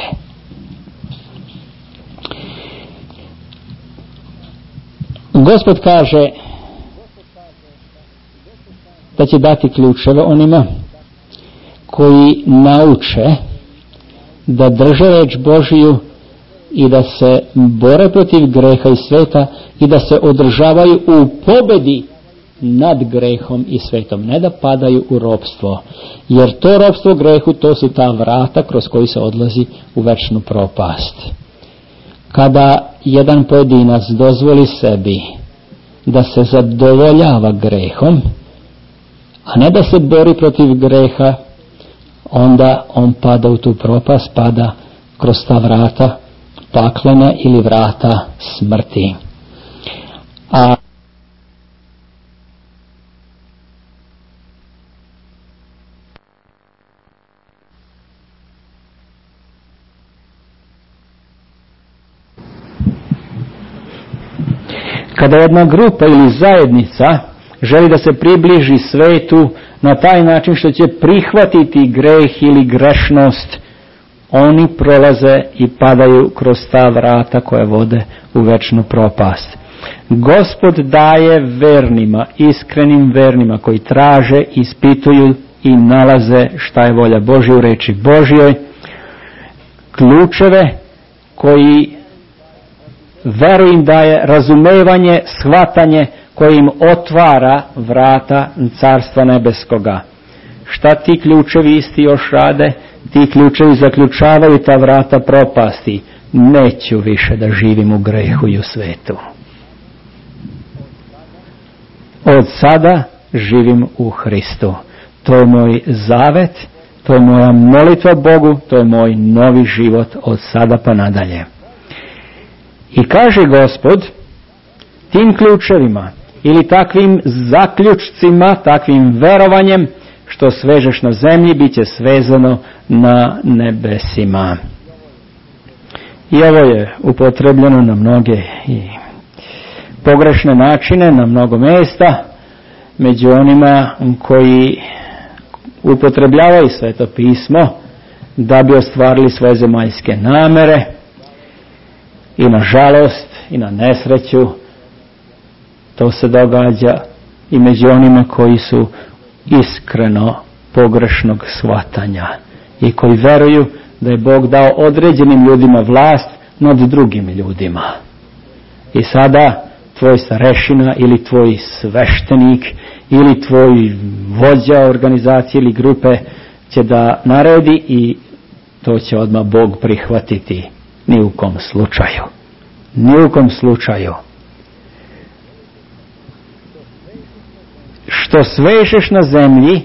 Gospod kaže da će dati ključeve onima koji nauče da drže reč Božiju i da se bore protiv greha i sveta i da se održavaju u pobedi nad grehom i svetom, ne da padaju u ropstvo, jer to ropstvo grehu, to su ta vrata kroz koji se odlazi u večnu propast. Kada jedan pojedinac dozvoli sebi da se zadovoljava grehom, a ne da se bori protiv greha, onda on pada u tu propast, pada kroz ta vrata paklena ili vrata smrti. A kada jedna grupa ili zajednica želi da se približi svetu na taj način što će prihvatiti greh ili grešnost, oni prolaze i padaju kroz ta vrata koje vode u večnu propast. Gospod daje vernima, iskrenim vernima koji traže, ispituju i nalaze šta je volja Božja u reči Božjoj, ključeve koji veru im daje, razumevanje, shvatanje koje im otvara vrata carstva nebeskoga. Šta ti ključevi isti još rade? Ti ključevi zaključavaju ta vrata propasti. Neću više da živim u grehu i u svetu. Od sada živim u Hristu. To je moj zavet, to je moja molitva Bogu, to je moj novi život od sada pa nadalje. I kaže Gospod, tim ključevima ili takvim zaključcima, takvim verovanjem, što svežeš na zemlji, bit će svezano na nebesima. I ovo je upotrebljeno na mnoge i pogrešne načine, na mnogo mjesta, među onima koji upotrebljavaju Sveto pismo da bi ostvarili svoje zemaljske namere, i na žalost i na nesreću to se događa i među onima koji su iskreno pogrešnog shvatanja i koji veruju da je Bog dao određenim ljudima vlast nad drugim ljudima. I sada tvoj starešina ili tvoj sveštenik ili tvoj vođa organizacije ili grupe će da naredi i to će odmah Bog prihvatiti. Ni u kom slučaju. Ni u kom slučaju. Što svežeš na zemlji,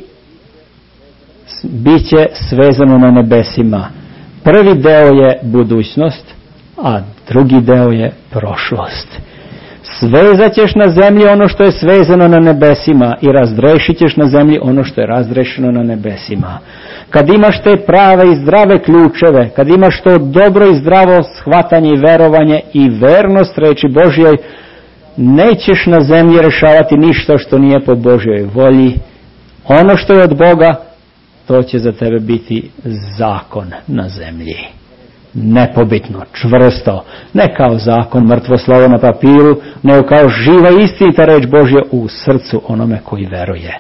bit će svezano na nebesima. Prvi deo je budućnost, a drugi deo je prošlost. Svezat ćeš na zemlji ono što je svezano na nebesima i razdrešit ćeš na zemlji ono što je razdrešeno na nebesima. Kad imaš te prave i zdrave ključeve, kad imaš to dobro i zdravo shvatanje i verovanje i vernost reči Božjoj, nećeš na zemlji rešavati ništa što nije po Božjoj volji. Ono što je od Boga, to će za tebe biti zakon na zemlji. Nepobitno, čvrsto, ne kao zakon, mrtvo slovo na papiru, nego kao živa istinita reč Božja u srcu onome koji veruje.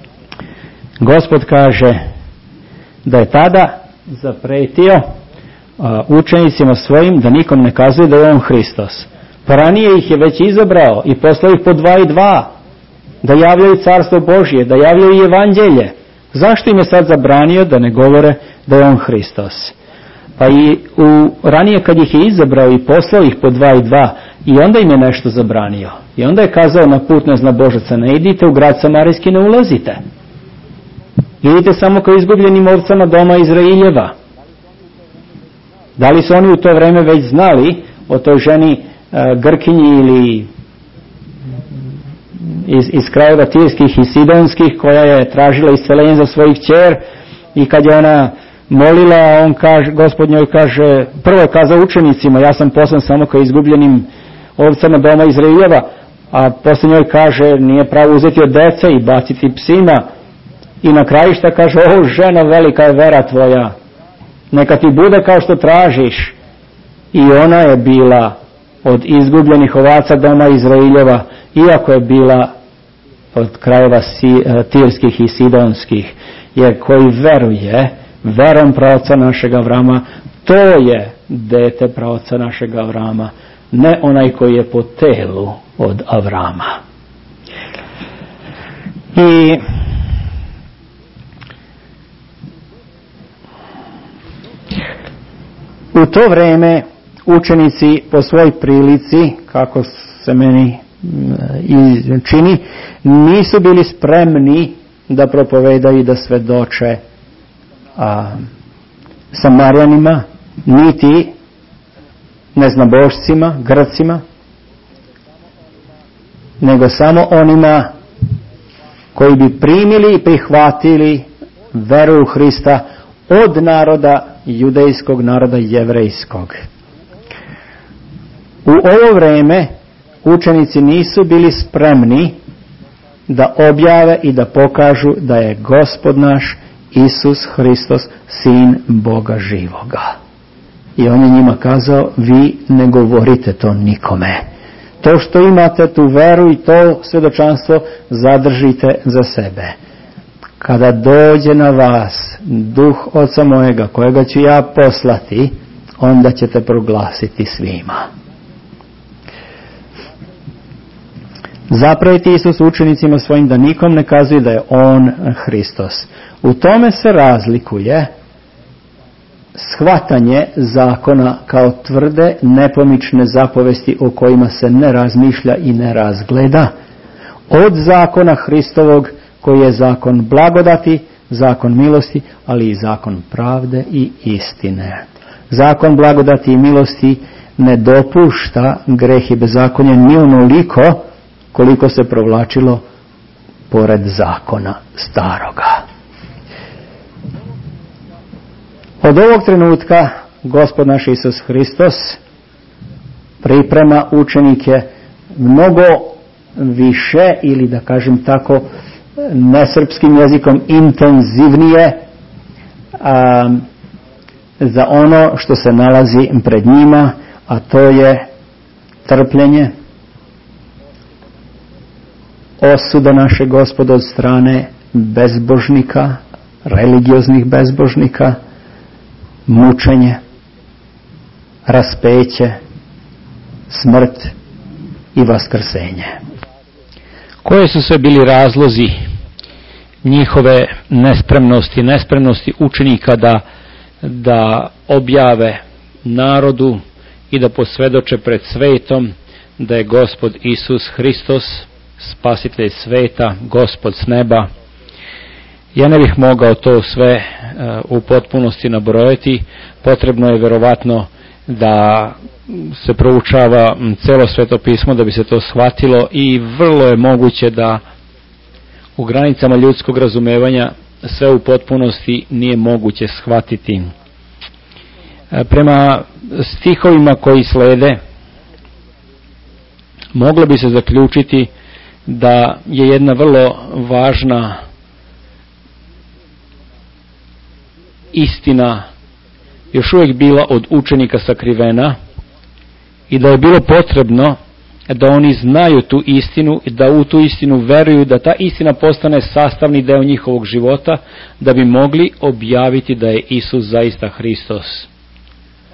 Gospod kaže da je tada zapretio učenicima svojim da nikom ne kazuje da je on Hristos. Pa ranije ih je već izabrao i poslao ih po dva i dva da javljaju carstvo Božje, da javljaju evanđelje. Zašto im je sad zabranio da ne govore da je on Hristos? Pa i u, ranije kad ih je izabrao i poslao ih po dva i dva, i onda im je nešto zabranio. I onda je kazao na put neznabožaca: ne idite u grad Samarijski, ne ulazite. Idite samo kao izgubljenim ovcama doma Izraeljeva. Da li su oni u to vreme već znali o toj ženi uh, Grkinji ili iz, iz krajeva Tirskih i Sidonskih, koja je tražila isceljenje za svojih kćer, i kad je ona molila, on kaže, Gospod njoj kaže, prvo je kazao učenicima: ja sam poslan samo kao izgubljenim ovcama doma Izraeljeva, a posle njoj kaže: nije pravo uzeti od dece i baciti psima. I na kraju šta kaže: o ženo, velika je vera tvoja, neka ti bude kao što tražiš. I ona je bila od izgubljenih ovaca doma Izraeljeva, iako je bila od krajeva Tirskih i Sidonskih. Jer koji veruje verom praoca našeg Avrama, to je dete praoca našeg Avrama, ne onaj koji je po telu od Avrama. I u to vreme učenici po svoj prilici, kako se meni čini, nisu bili spremni da propovedaju i da svedoče a, Samarjanima, niti neznabošcima, Grcima, nego samo onima koji bi primili i prihvatili veru u Hrista od naroda judejskog, naroda jevrejskog. U ovo vreme učenici nisu bili spremni da objave i da pokažu da je Gospod naš Isus Hristos Sin Boga živoga. I on je njima kazao: vi ne govorite to nikome. To što imate tu veru i to svjedočanstvo zadržite za sebe. Kada dođe na vas duh Oca mojega, kojega ću ja poslati, onda ćete proglasiti svima. Zapraviti Isus učenicima svojim da nikom ne kazuje da je on Hristos. U tome se razlikuje shvatanje zakona kao tvrde, nepomične zapovesti o kojima se ne razmišlja i ne razgleda, od zakona Hristovog, koji je zakon blagodati, zakon milosti, ali i zakon pravde i istine. Zakon blagodati i milosti ne dopušta greh i bezakonje ni onoliko koliko se provlačilo pored zakona staroga. Od ovog trenutka Gospod naš Isus Hristos priprema učenike mnogo više, ili da kažem tako nesrpskim jezikom intenzivnije, a, za ono što se nalazi pred njima, a to je trpljenje, osuda naše Gospoda od strane bezbožnika, religioznih bezbožnika, mučenje, raspeće, smrt i vaskrsenje. Koje su sve bili razlozi njihove nespremnosti, nespremnosti učenika da, da objave narodu i da posvjedoče pred svetom da je Gospod Isus Hristos, spasitelj sveta, Gospod s neba? Ja ne bih mogao to sve uh, u potpunosti nabrojati. Potrebno je verovatno da se proučava celo Sveto pismo da bi se to shvatilo, i vrlo je moguće da u granicama ljudskog razumevanja sve u potpunosti nije moguće shvatiti. Prema stihovima koji slede moglo bi se zaključiti da je jedna vrlo važna istina još uvijek bila od učenika sakrivena i da je bilo potrebno da oni znaju tu istinu i da u tu istinu veruju, da ta istina postane sastavni deo njihovog života, da bi mogli objaviti da je Isus zaista Hristos.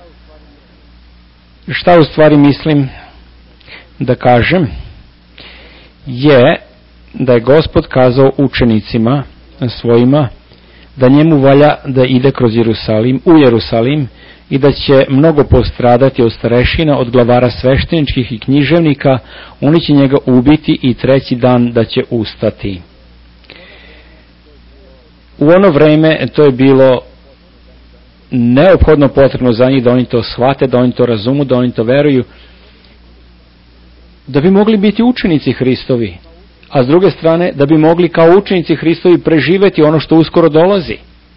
Šta u stvari mislim da kažem je da je Gospod kazao učenicima svojima da njemu valja da ide kroz Jerusalim, u Jerusalim i da će mnogo postradati od starešina, od glavara svešteničkih i književnika, oni će njega ubiti i treći dan da će ustati. U ono vreme to je bilo neophodno potrebno za njih da oni to shvate, da oni to razumu, da oni to veruju, da bi mogli biti učenici Hristovi, a s druge strane da bi mogli kao učenici Hristovi preživeti ono što uskoro dolazi.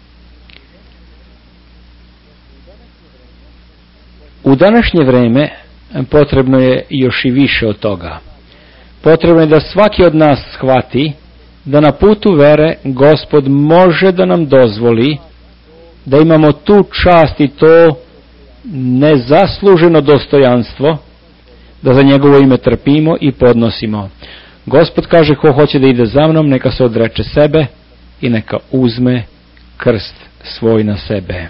U današnje vreme potrebno je još i više od toga. Potrebno je da svaki od nas shvati da na putu vere Gospod može da nam dozvoli da imamo tu čast i to nezasluženo dostojanstvo, da za njegovo ime trpimo i podnosimo. Gospod kaže, ko hoće da ide za mnom, neka se odreče sebe i neka uzme krst svoj na sebe.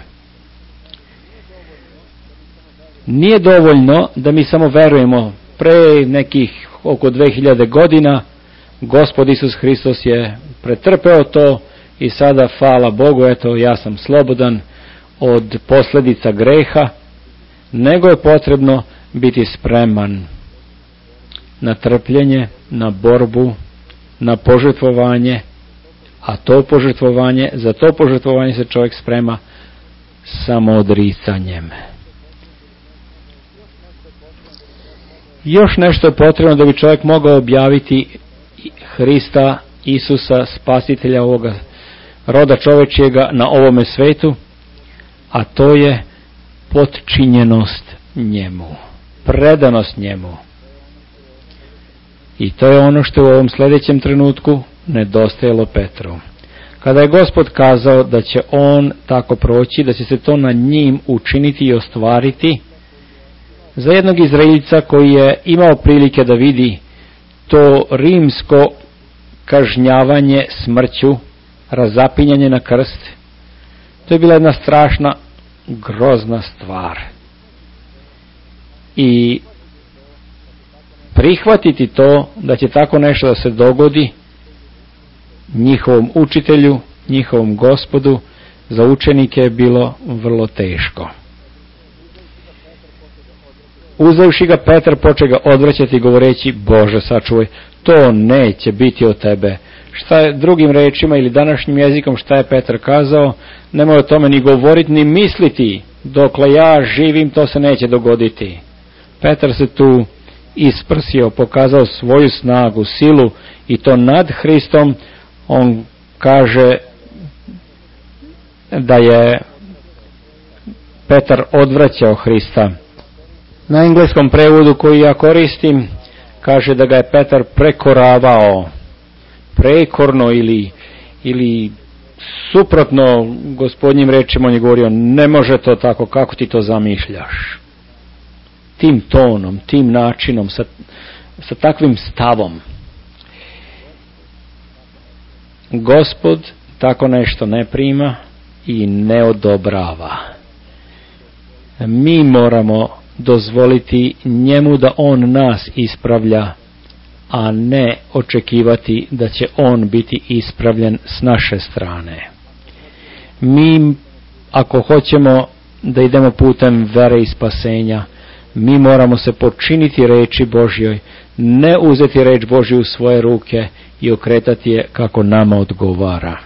Nije dovoljno da mi samo verujemo. Pre nekih oko dve hiljade godina Gospod Isus Hristos je pretrpeo to i sada, hvala Bogu, eto, ja sam slobodan od posljedica greha, nego je potrebno biti spreman na trpljenje, na borbu, na požrtvovanje, a to požrtvovanje, za to požrtvovanje se čovjek sprema samoodricanjem. Još nešto je potrebno da bi čovjek mogao objaviti Hrista, Isusa, spasitelja ovoga roda čovječjega na ovome svetu, a to je potčinjenost njemu, predanost njemu. I to je ono što u ovom sljedećem trenutku nedostajalo Petru. Kada je Gospod kazao da će on tako proći, da će se to na njim učiniti i ostvariti, za jednog Izraeljica koji je imao prilike da vidi to rimsko kažnjavanje smrću, razapinjanje na krst, to je bila jedna strašna, grozna stvar. I prihvatiti to da će tako nešto da se dogodi njihovom učitelju, njihovom Gospodu, za učenike je bilo vrlo teško. Uzevši ga, Petar poče ga odvraćati govoreći, Bože sačuvaj, to neće biti od tebe. Šta je drugim rečima ili današnjim jezikom šta je Petar kazao, nemoj o tome ni govoriti ni misliti, dokle ja živim to se neće dogoditi. Petar se tu isprsio, pokazao svoju snagu, silu i to nad Hristom. On kaže da je Petar odvraćao Hrista. Na engleskom prevodu koji ja koristim kaže da ga je Petar prekoravao, prekorno ili, ili suprotno Gospodnjim rečima. On je govorio, ne može to tako, kako ti to zamišljaš. Tim tonom, tim načinom, sa, sa takvim stavom. Gospod tako nešto ne prima i ne odobrava. Mi moramo dozvoliti njemu da on nas ispravlja, a ne očekivati da će on biti ispravljen s naše strane. Mi, ako hoćemo da idemo putem vere i spasenja, mi moramo se počiniti reči Božjoj, ne uzeti reč Božju u svoje ruke i okretati je kako nama odgovara.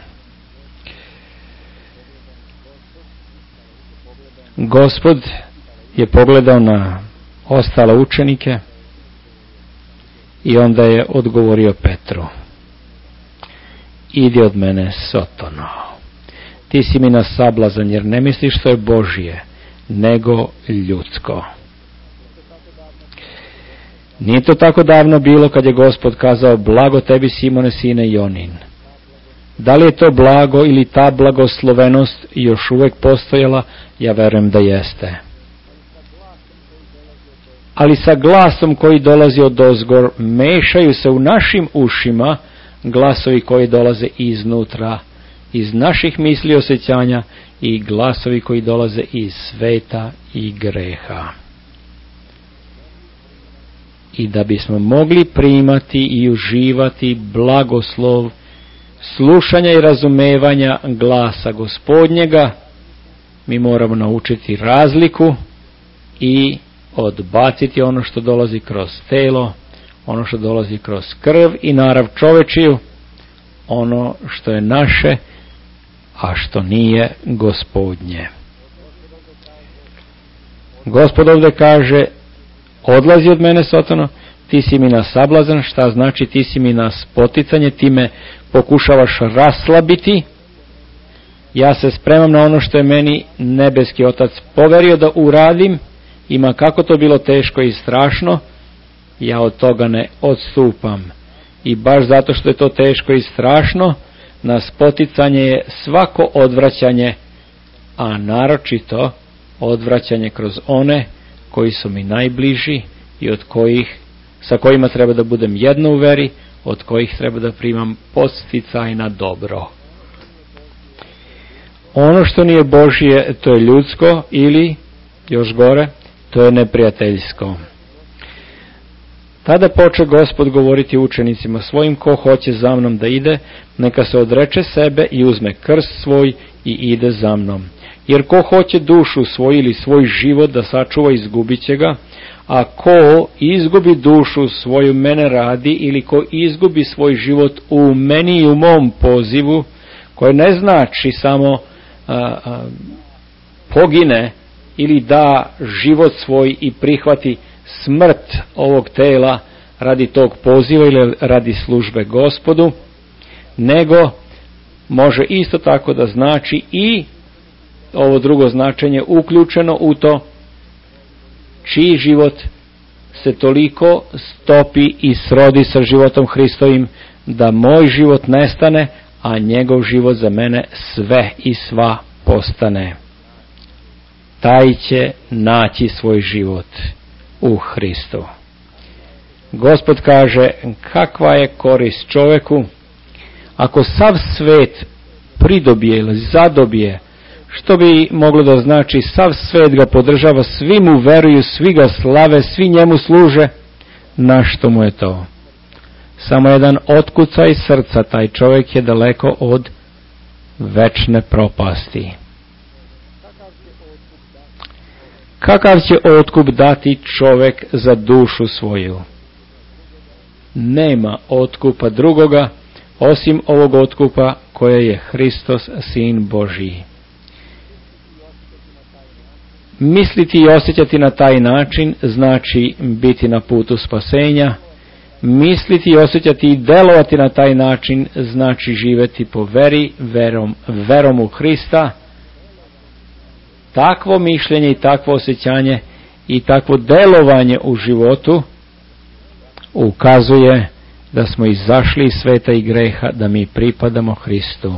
Gospod je pogledao na ostale učenike i onda je odgovorio Petru, idi od mene, Sotono, ti si mi na sablazan, jer ne misliš što je Božje, nego ljudsko. Nije to tako davno bilo kad je Gospod kazao, blago tebi Simone sine Jonin. Da li je to blago ili ta blagoslovenost još uvijek postojala? Ja verujem da jeste. Ali sa glasom koji dolazi od ozgor, mešaju se u našim ušima glasovi koji dolaze iznutra, iz naših misli i osjećanja, i glasovi koji dolaze iz sveta i greha. i da bismo mogli primati i uživati blagoslov slušanja i razumevanja glasa Gospodnjega, mi moramo naučiti razliku i odbaciti ono što dolazi kroz telo, ono što dolazi kroz krv i narav čovečiju, ono što je naše, a što nije Gospodnje. Gospod ovdje kaže: odlazi od mene, Sotano, ti si mi na sablazan. Šta znači ti si mi na spoticanje? Ti me pokušavaš raslabiti. Ja se spremam na ono što je meni nebeski Otac poverio da uradim, ima kako to bilo teško i strašno, ja od toga ne odstupam. I baš zato što je to teško i strašno, na spoticanje je svako odvraćanje, a naročito odvraćanje kroz one koji su mi najbliži i od kojih, sa kojima treba da budem jedno u veri, od kojih treba da primam podsticaj na dobro. Ono što nije Božje, to je ljudsko, ili, još gore, to je neprijateljsko. Tada poče Gospod govoriti učenicima svojim: ko hoće za mnom da ide, neka se odreče sebe i uzme krst svoj i ide za mnom. Jer ko hoće dušu svoju ili svoj život da sačuva, izgubit će ga, a ko izgubi dušu svoju mene radi, ili ko izgubi svoj život u meni i u mom pozivu, koje ne znači samo a, a, pogine ili da život svoj i prihvati smrt ovog tela radi tog poziva ili radi službe Gospodu, nego može isto tako da znači i ovo drugo značenje uključeno u to, čiji život se toliko stopi i srodi sa životom Hristovim da moj život nestane, a njegov život za mene sve i sva postane. Taj će naći svoj život u Hristu. Gospod kaže: kakva je korist čoveku ako sav svet pridobije ili zadobije, što bi moglo da znači sav svet ga podržava, svi mu veruju, svi ga slave, svi njemu služe, na što mu je to? Samo jedan otkucaj srca, taj čovjek je daleko od večne propasti. Kakav će otkup dati čovjek za dušu svoju? Nema otkupa drugoga osim ovog otkupa koje je Hristos, Sin Božji. Misliti i osjećati na taj način znači biti na putu spasenja. Misliti i osjećati i delovati na taj način znači živjeti po veri, verom, verom u Hrista. Takvo mišljenje i takvo osjećanje i takvo delovanje u životu ukazuje da smo izašli iz sveta i greha, da mi pripadamo Hristu.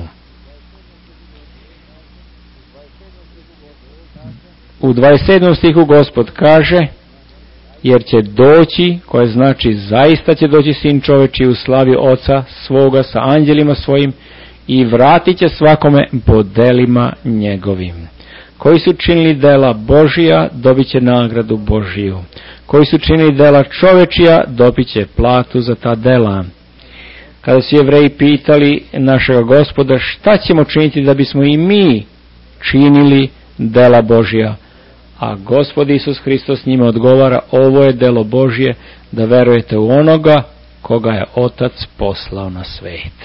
U dvadeset sedmom stihu Gospod kaže: jer će doći, koje znači zaista će doći Sin čoveči u slavi Oca svoga sa anđelima svojim i vratit će svakome po delima njegovim. Koji su činili dela Božija, dobit će nagradu Božiju. Koji su činili dela čovečija, dobit će platu za ta dela. Kada su Jevreji pitali našega Gospoda šta ćemo činiti da bismo i mi činili dela Božija, a Gospod Isus Hristos njima odgovara: ovo je delo Božje, da verujete u onoga koga je Otac poslao na svet.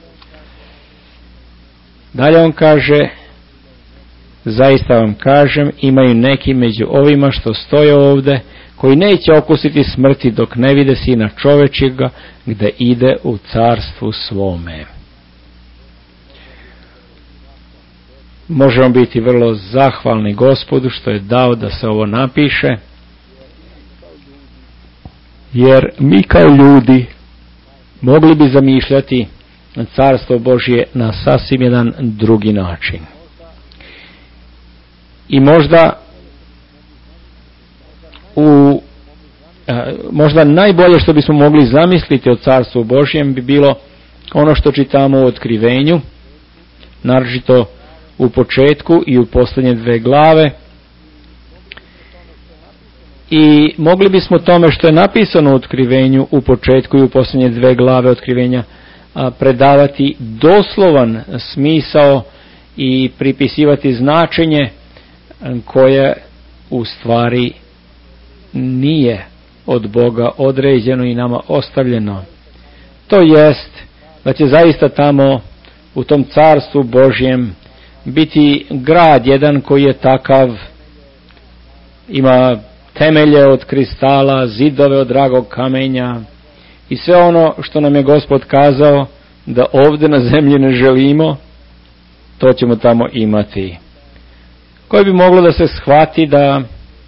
Dalje on kaže: zaista vam kažem, imaju neki među ovima što stoje ovde, koji neće okusiti smrti dok ne vide Sina čovečjega gde ide u carstvu svome. Možemo biti vrlo zahvalni Gospodu što je dao da se ovo napiše, jer mi kao ljudi mogli bi zamišljati carstvo Božje na sasvim jedan drugi način. I možda u možda najbolje što bismo mogli zamisliti o carstvu Božjem bi bilo ono što čitamo u Otkrivenju, naročito u početku i u posljednje dve glave, I mogli bismo tome što je napisano u Otkrivenju u početku i u posljednje dve glave Otkrivenja predavati doslovan smisao i pripisivati značenje koje u stvari nije od Boga određeno i nama ostavljeno. To jest da će zaista tamo u tom carstvu Božjem biti grad jedan koji je takav, ima temelje od kristala, zidove od dragog kamenja i sve ono što nam je Gospod kazao da ovdje na zemlji ne želimo, to ćemo tamo imati. Koje bi moglo da se shvati da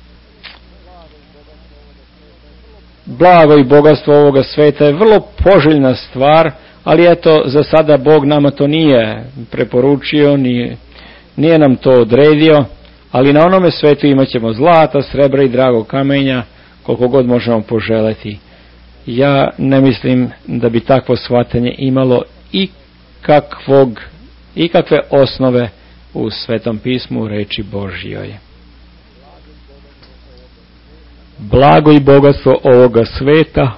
blago i bogatstvo ovoga sveta je vrlo poželjna stvar, ali eto, za sada Bog nama to nije preporučio, nije, nije nam to odredio, ali na onome svetu imat ćemo zlata, srebra i dragog kamenja, koliko god možemo poželeti. Ja ne mislim da bi takvo shvatanje imalo ikakvog, ikakve osnove u Svetom pismu, u reči Božjoj. Blago i bogatstvo ovoga sveta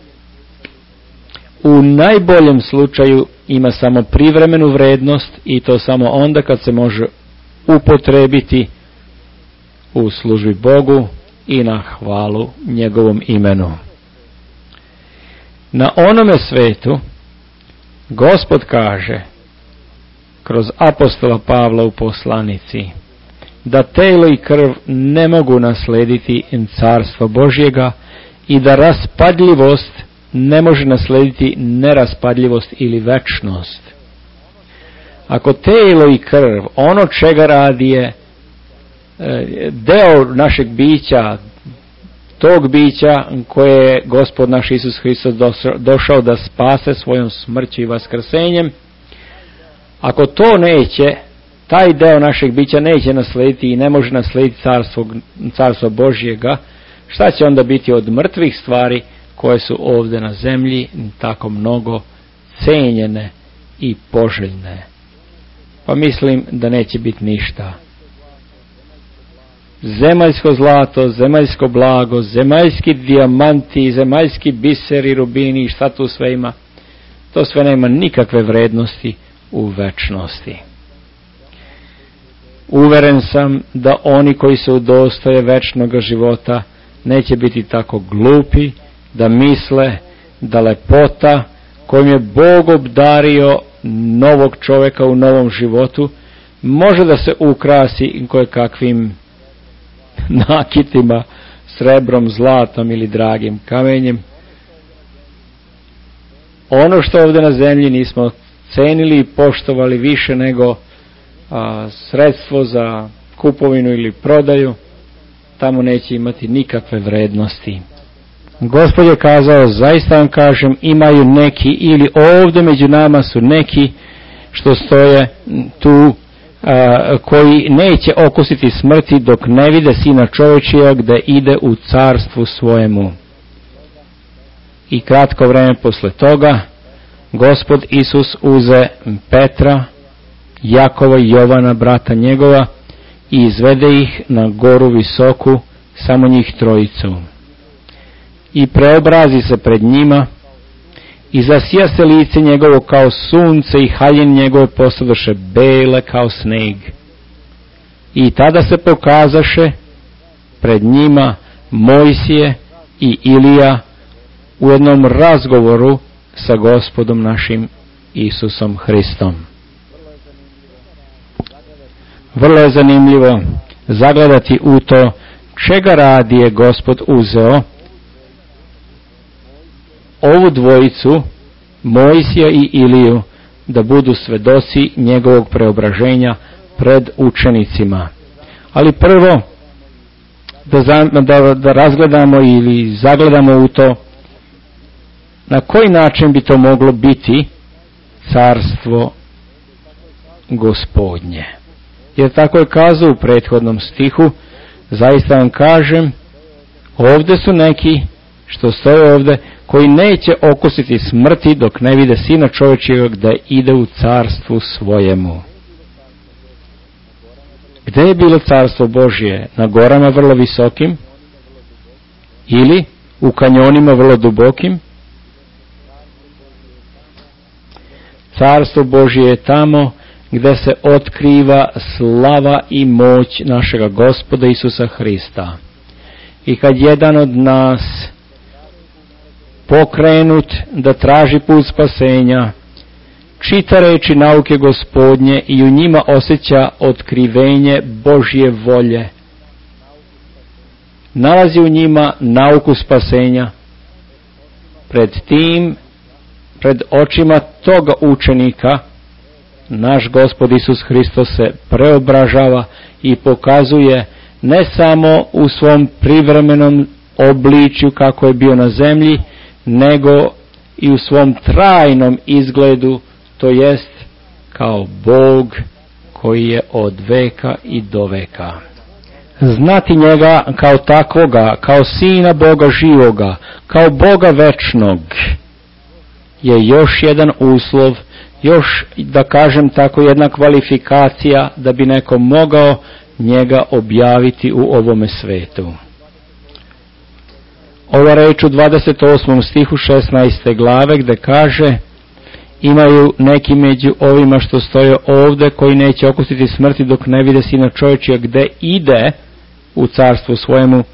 u najboljem slučaju ima samo privremenu vrednost i to samo onda kad se može upotrebiti u službi Bogu i na hvalu njegovom imenu. Na onome svetu Gospod kaže kroz apostola Pavla u poslanici da telo i krv ne mogu naslediti carstvo Božjega i da raspadljivost ne može naslediti neraspadljivost ili večnost. Ako telo i krv, ono čega radi je deo našeg bića, tog bića koje je Gospod naš Isus Hristos došao da spase svojom smrću i vaskrsenjem, ako to neće, taj deo našeg bića neće naslediti i ne može naslediti carstvo, carstvo Božjega, šta će onda biti od mrtvih stvari koje su ovdje na zemlji tako mnogo cenjene i poželjne? Pa mislim da neće biti ništa. Zemaljsko zlato, zemaljsko blago, zemaljski dijamanti, zemaljski biseri, rubini i šta tu sve ima, to sve nema nikakve vrednosti u večnosti. Uveren sam da oni koji se udostoje večnog života neće biti tako glupi da misle da lepota kojim je Bog obdario novog čovjeka u novom životu može da se ukrasi koje kakvim nakitima, srebrom, zlatom ili dragim kamenjem. Ono što ovdje na zemlji nismo cenili i poštovali više nego a, sredstvo za kupovinu ili prodaju, tamo neće imati nikakve vrednosti. Gospod je kazao, zaista vam kažem, imaju neki ili ovdje među nama su neki što stoje tu a, koji neće okusiti smrti dok ne vide Sina čovječijeg da ide u carstvu svojemu. I kratko vreme posle toga Gospod Isus uze Petra, Jakova i Jovana, brata njegova, i izvede ih na goru visoku, samo njih trojicu. I preobrazi se pred njima, i zasija se lice njegovo kao sunce, i haljine njegove postadoše bele kao sneg. I tada se pokazaše pred njima Mojsije i Ilija u jednom razgovoru sa Gospodom našim Isusom Hristom. Vrlo je zanimljivo zagledati u to čega radi je Gospod uzeo ovu dvojicu, Mojsija i Iliju, da budu svedoci njegovog preobraženja pred učenicima. Ali prvo da, da, da razgledamo ili zagledamo u to na koji način bi to moglo biti carstvo Gospodnje. Jer tako je kazao u prethodnom stihu, zaista vam kažem, ovdje su neki što stoje ovdje, koji neće okusiti smrti dok ne vide Sina čovječijeg da ide u carstvu svojemu. Gdje je bilo carstvo Božje? Na gorama vrlo visokim? ili u kanjonima vrlo dubokim. Carstvo Božje je tamo gdje se otkriva slava i moć našega Gospoda Isusa Hrista. I kad jedan od nas pokrenut da traži put spasenja, čita reči nauke Gospodnje i u njima osjeća otkrivenje Božje volje, nalazi u njima nauku spasenja, pred tim, pred očima toga učenika, naš Gospod Isus Hristos se preobražava i pokazuje ne samo u svom privremenom obličju kako je bio na zemlji, nego i u svom trajnom izgledu, to jest kao Bog koji je od veka i do veka. Znati njega kao takvoga, kao Sina Boga živoga, kao Boga večnog, je još jedan uslov, još, da kažem tako, jedna kvalifikacija da bi neko mogao njega objaviti u ovome svetu. Ova reč u dvadeset osmom stihu šesnaeste glave gdje kaže: imaju neki među ovima što stoje ovdje koji neće okusiti smrti dok ne vide Sina čovječija gdje ide u carstvu svojemu.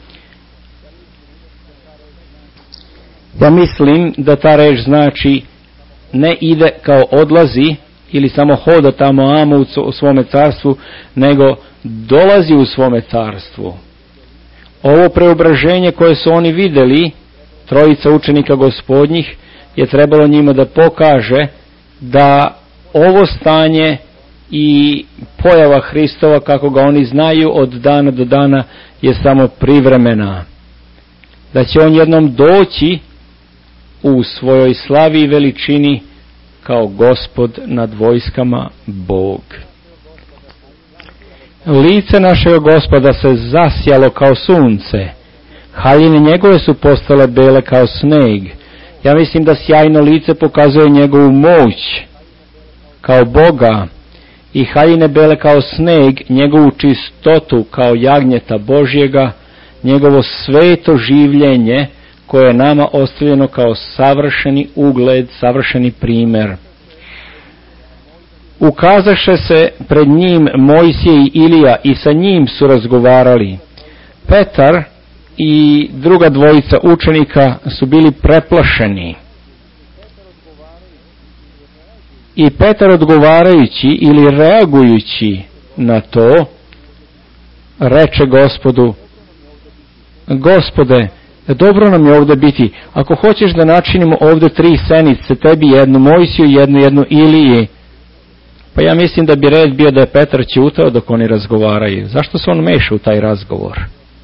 Ja mislim da ta reč znači ne ide kao odlazi ili samo hoda tamo amo u svome carstvu, nego dolazi u svome carstvu. Ovo preobraženje koje su oni vidjeli, trojica učenika Gospodnjih, je trebalo njima da pokaže da ovo stanje i pojava Hristova, kako ga oni znaju od dana do dana, je samo privremena. Da će on jednom doći u svojoj slavi i veličini kao Gospod nad vojskama, Bog. Lice našega Gospoda se zasjalo kao sunce, haljine njegove su postale bele kao sneg. Ja mislim da sjajno lice pokazuje njegovu moć kao Boga, i haljine bele kao sneg njegovu čistotu kao jagnjeta Božjega, njegovo sveto življenje koje je nama ostavljeno kao savršeni ugled, savršeni primjer. Ukazaše se pred njim Mojsije i Ilija i sa njim su razgovarali. Petar i druga dvojica učenika su bili preplašeni. I Petar odgovarajući ili reagujući na to, reče Gospodu: Gospode, dobro nam je ovdje biti. Ako hoćeš da načinimo ovdje tri senice, tebi jednu, Mojsiju jednu, jednu Iliji. Pa ja mislim da bi red bio da je Petar ćutao dok oni razgovaraju. Zašto se on meša u taj razgovor?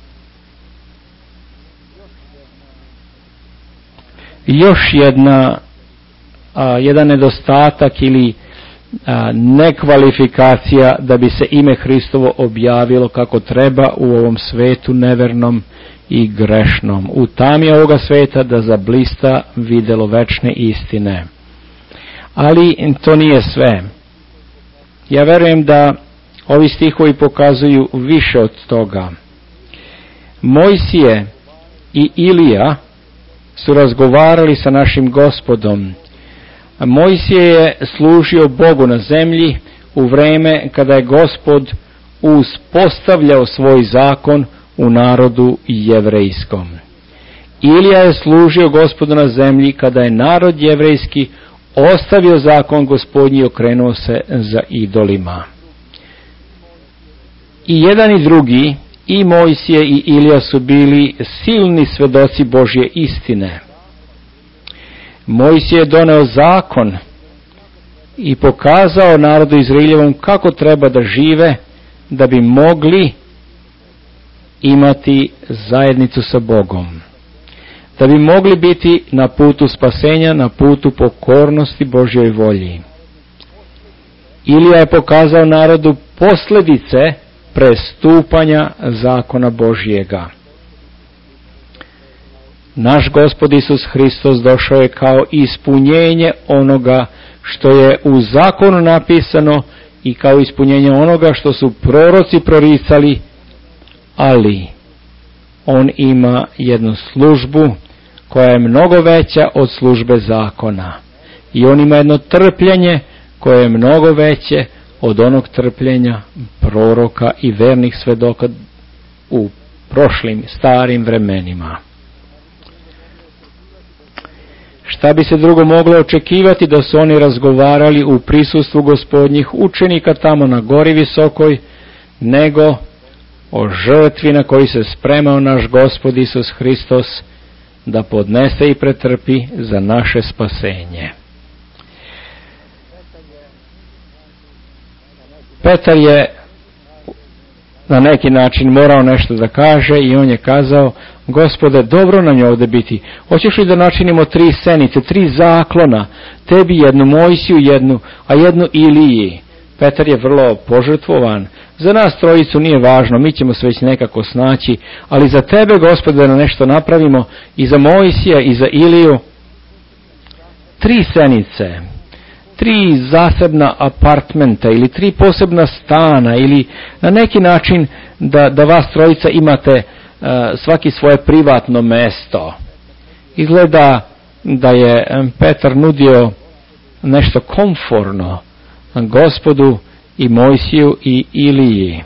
Još jedna, a, jedan nedostatak ili a, nekvalifikacija da bi se ime Hristovo objavilo kako treba u ovom svetu nevernom i grešnom. U tami ovoga sveta da zablista videlo večne istine. Ali to nije sve. Ja verujem da ovi stihovi pokazuju više od toga. Mojsije i Ilija su razgovarali sa našim Gospodom. Mojsije je služio Bogu na zemlji u vreme kada je Gospod uspostavljao svoj zakon u narodu jevrejskom. Ilija je služio Gospodu na zemlji kada je narod jevrejski ostavio zakon Gospodnji i okrenuo se za idolima. I jedan i drugi, i Mojsije i Ilija, su bili silni svedoci Božje istine. Mojsije je doneo zakon i pokazao narodu Izraeljevom kako treba da žive da bi mogli imati zajednicu sa Bogom, da bi mogli biti na putu spasenja, na putu pokornosti Božjoj volji. Ilija je pokazao narodu posljedice prestupanja zakona Božjega. Naš Gospod Isus Hristos došao je kao ispunjenje onoga što je u zakonu napisano i kao ispunjenje onoga što su proroci proricali, ali on ima jednu službu koja je mnogo veća od službe zakona. I on ima jedno trpljenje koje je mnogo veće od onog trpljenja proroka i vernih svedoka u prošlim, starim vremenima. Šta bi se drugo moglo očekivati da su oni razgovarali u prisustvu Gospodnjih učenika tamo na gori visokoj, nego o žrtvi na koji se spremao naš Gospod Isus Hristos da podnese i pretrpi za naše spasenje. Petar je na neki način morao nešto da kaže i on je kazao: Gospode, dobro nam je ovdje biti. Hoćeš li da načinimo tri senice, tri zaklona, tebi jednu, Mojsiju jednu, a jednu Iliji? Petar je vrlo požrtvovan. Za nas trojicu nije važno, mi ćemo se već nekako snaći, ali za tebe, Gospode, da nešto napravimo i za Mojsija i za Iliju. Tri senice, tri zasebna apartmenta ili tri posebna stana ili na neki način da, da vas trojica imate uh, svaki svoje privatno mesto. Izgleda da je Petar nudio nešto komforno Gospodu i Mojsiju i Iliji.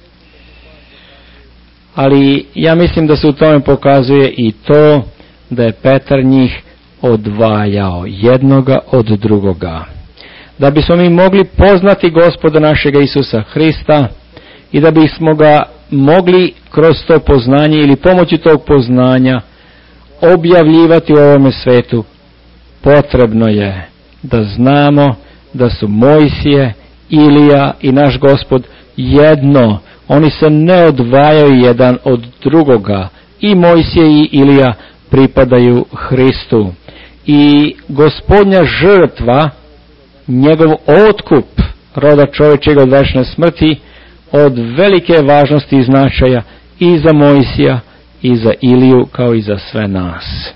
Ali ja mislim da se u tome pokazuje i to da je Petar njih odvajao jednoga od drugoga. Da bismo mi mogli poznati Gospoda našega Isusa Hrista i da bismo ga mogli kroz to poznanje ili pomoću tog poznanja objavljivati u ovome svetu, potrebno je da znamo da su Mojsije, Ilija i naš Gospod jedno. Oni se ne odvajaju jedan od drugoga. I Mojsije i Ilija pripadaju Hristu. I Gospodnja žrtva, njegov otkup roda čovječega od večne smrti, od velike važnosti i značaja i za Mojsija i za Iliju kao i za sve nas.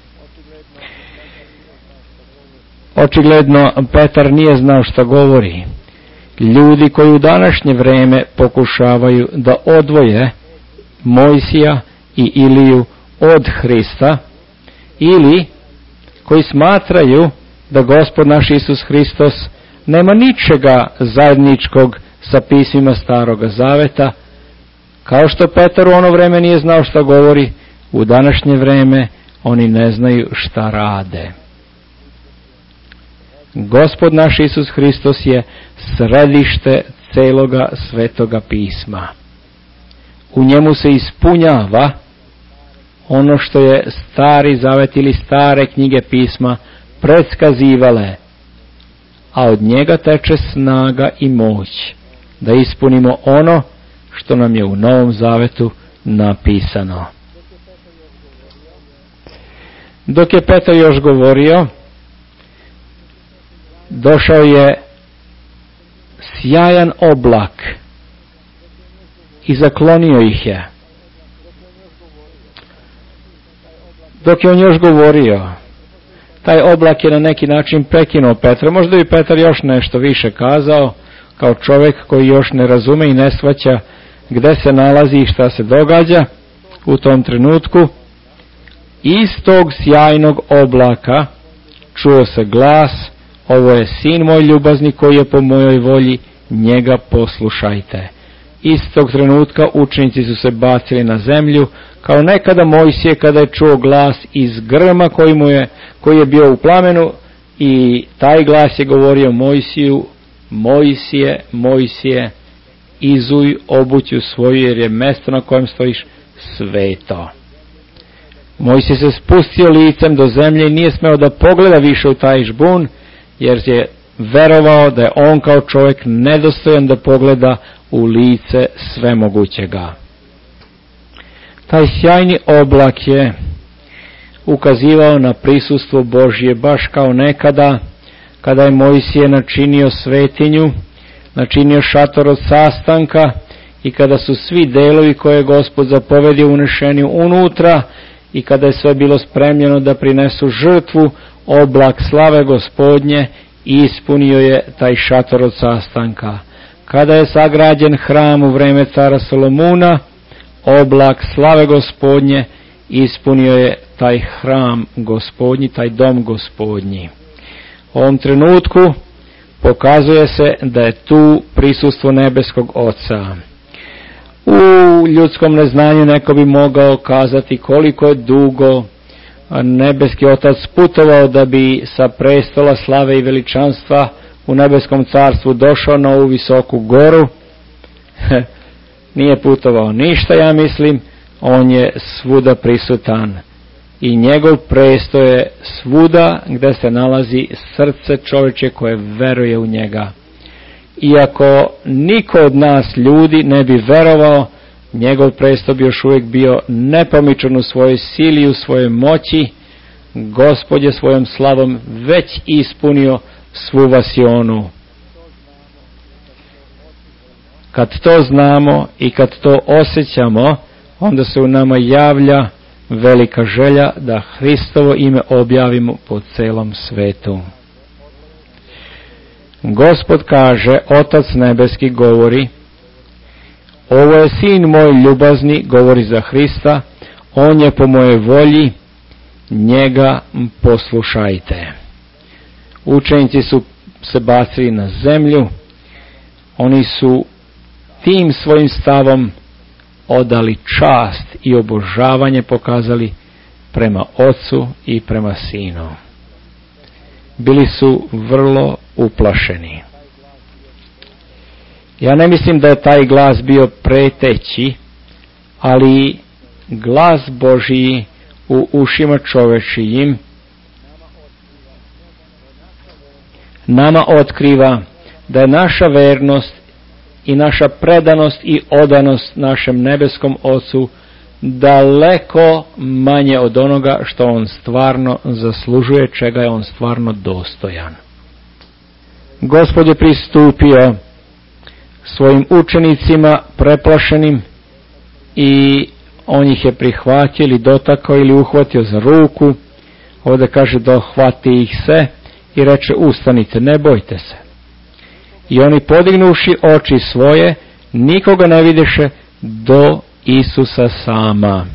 Očigledno Petar nije znao šta govori. Ljudi koji u današnje vrijeme pokušavaju da odvoje Mojsija i Iliju od Hrista, ili koji smatraju da Gospod naš Isus Hristos nema ničega zajedničkog sa pismima Staroga Zaveta, kao što Petar u ono vrijeme nije znao šta govori, u današnje vrijeme oni ne znaju šta rade. Gospod naš Isus Hristos je središte celoga Svetoga pisma. U njemu se ispunjava ono što je Stari Zavet ili stare knjige pisma predskazivale, a od njega teče snaga i moć da ispunimo ono što nam je u Novom Zavetu napisano. Dok je Petar još govorio, došao je sjajan oblak i zaklonio ih je. Dok je on još govorio, taj oblak je na neki način prekinuo Petra. Možda bi Petar još nešto više kazao, kao čovjek koji još ne razume i ne shvaća gde se nalazi i šta se događa u tom trenutku. Iz tog sjajnog oblaka čuo se glas: ovo je sin moj ljubazni koji je po mojoj volji, njega poslušajte. Iz tog trenutka učenici su se bacili na zemlju, kao nekada Mojsije kada je čuo glas iz grma koji, mu je, koji je bio u plamenu, i taj glas je govorio Mojsiju: Mojsije, Mojsije, izuj obuću svoju, jer je mjesto na kojem stojiš sveto. Mojsije se spustio licem do zemlje i nije smeo da pogleda više u taj žbun, jer je verovao da je on kao čovjek nedostojan da pogleda u lice svemogućega. Taj sjajni oblak je ukazivao na prisustvo Božje, baš kao nekada kada je Mojsije načinio svetinju, načinio šator od sastanka, i kada su svi delovi koje je Gospod zapovedio unešeni unutra, i kada je sve bilo spremljeno da prinesu žrtvu, oblak slave Gospodnje ispunio je taj šator od sastanka. Kada je sagrađen hram u vreme cara Solomuna, oblak slave Gospodnje ispunio je taj hram Gospodnji, taj dom Gospodnji. U ovom trenutku pokazuje se da je tu prisustvo nebeskog Oca. U ljudskom neznanju neko bi mogao kazati koliko je dugo nebeski Otac putovao da bi sa prestola slave i veličanstva u nebeskom carstvu došao na ovu visoku goru. Nije putovao ništa, ja mislim, on je svuda prisutan i njegov presto je svuda gdje se nalazi srce čovječe koje veruje u njega. Iako niko od nas ljudi ne bi verovao, njegov presto bi još uvijek bio nepomičan u svojoj sili i u svojoj moći. Gospod je svojom slavom već ispunio svu vasionu. Kad to znamo i kad to osjećamo, onda se u nama javlja velika želja da Hristovo ime objavimo po celom svetu. Gospod kaže, Otac nebeski govori, ovo je sin moj ljubazni, govori za Hrista, on je po mojoj volji, njega poslušajte. Učenici su se bacili na zemlju, oni su tim svojim stavom odali čast i obožavanje pokazali prema Ocu i prema Sinu. Bili su vrlo uplašeni. Ja ne mislim da je taj glas bio preteći, ali glas Božiji u ušima čovečijim nama otkriva da je naša vernost i naša predanost i odanost našem nebeskom Ocu daleko manje od onoga što on stvarno zaslužuje, čega je on stvarno dostojan. Gospod je pristupio svojim učenicima preplašenim i on ih je prihvatio ili dotakao ili uhvatio za ruku. Ovdje kaže dohvati ih se i reče ustanite, ne bojte se. I oni podignuši oči svoje, nikoga ne videše do Isusa sama.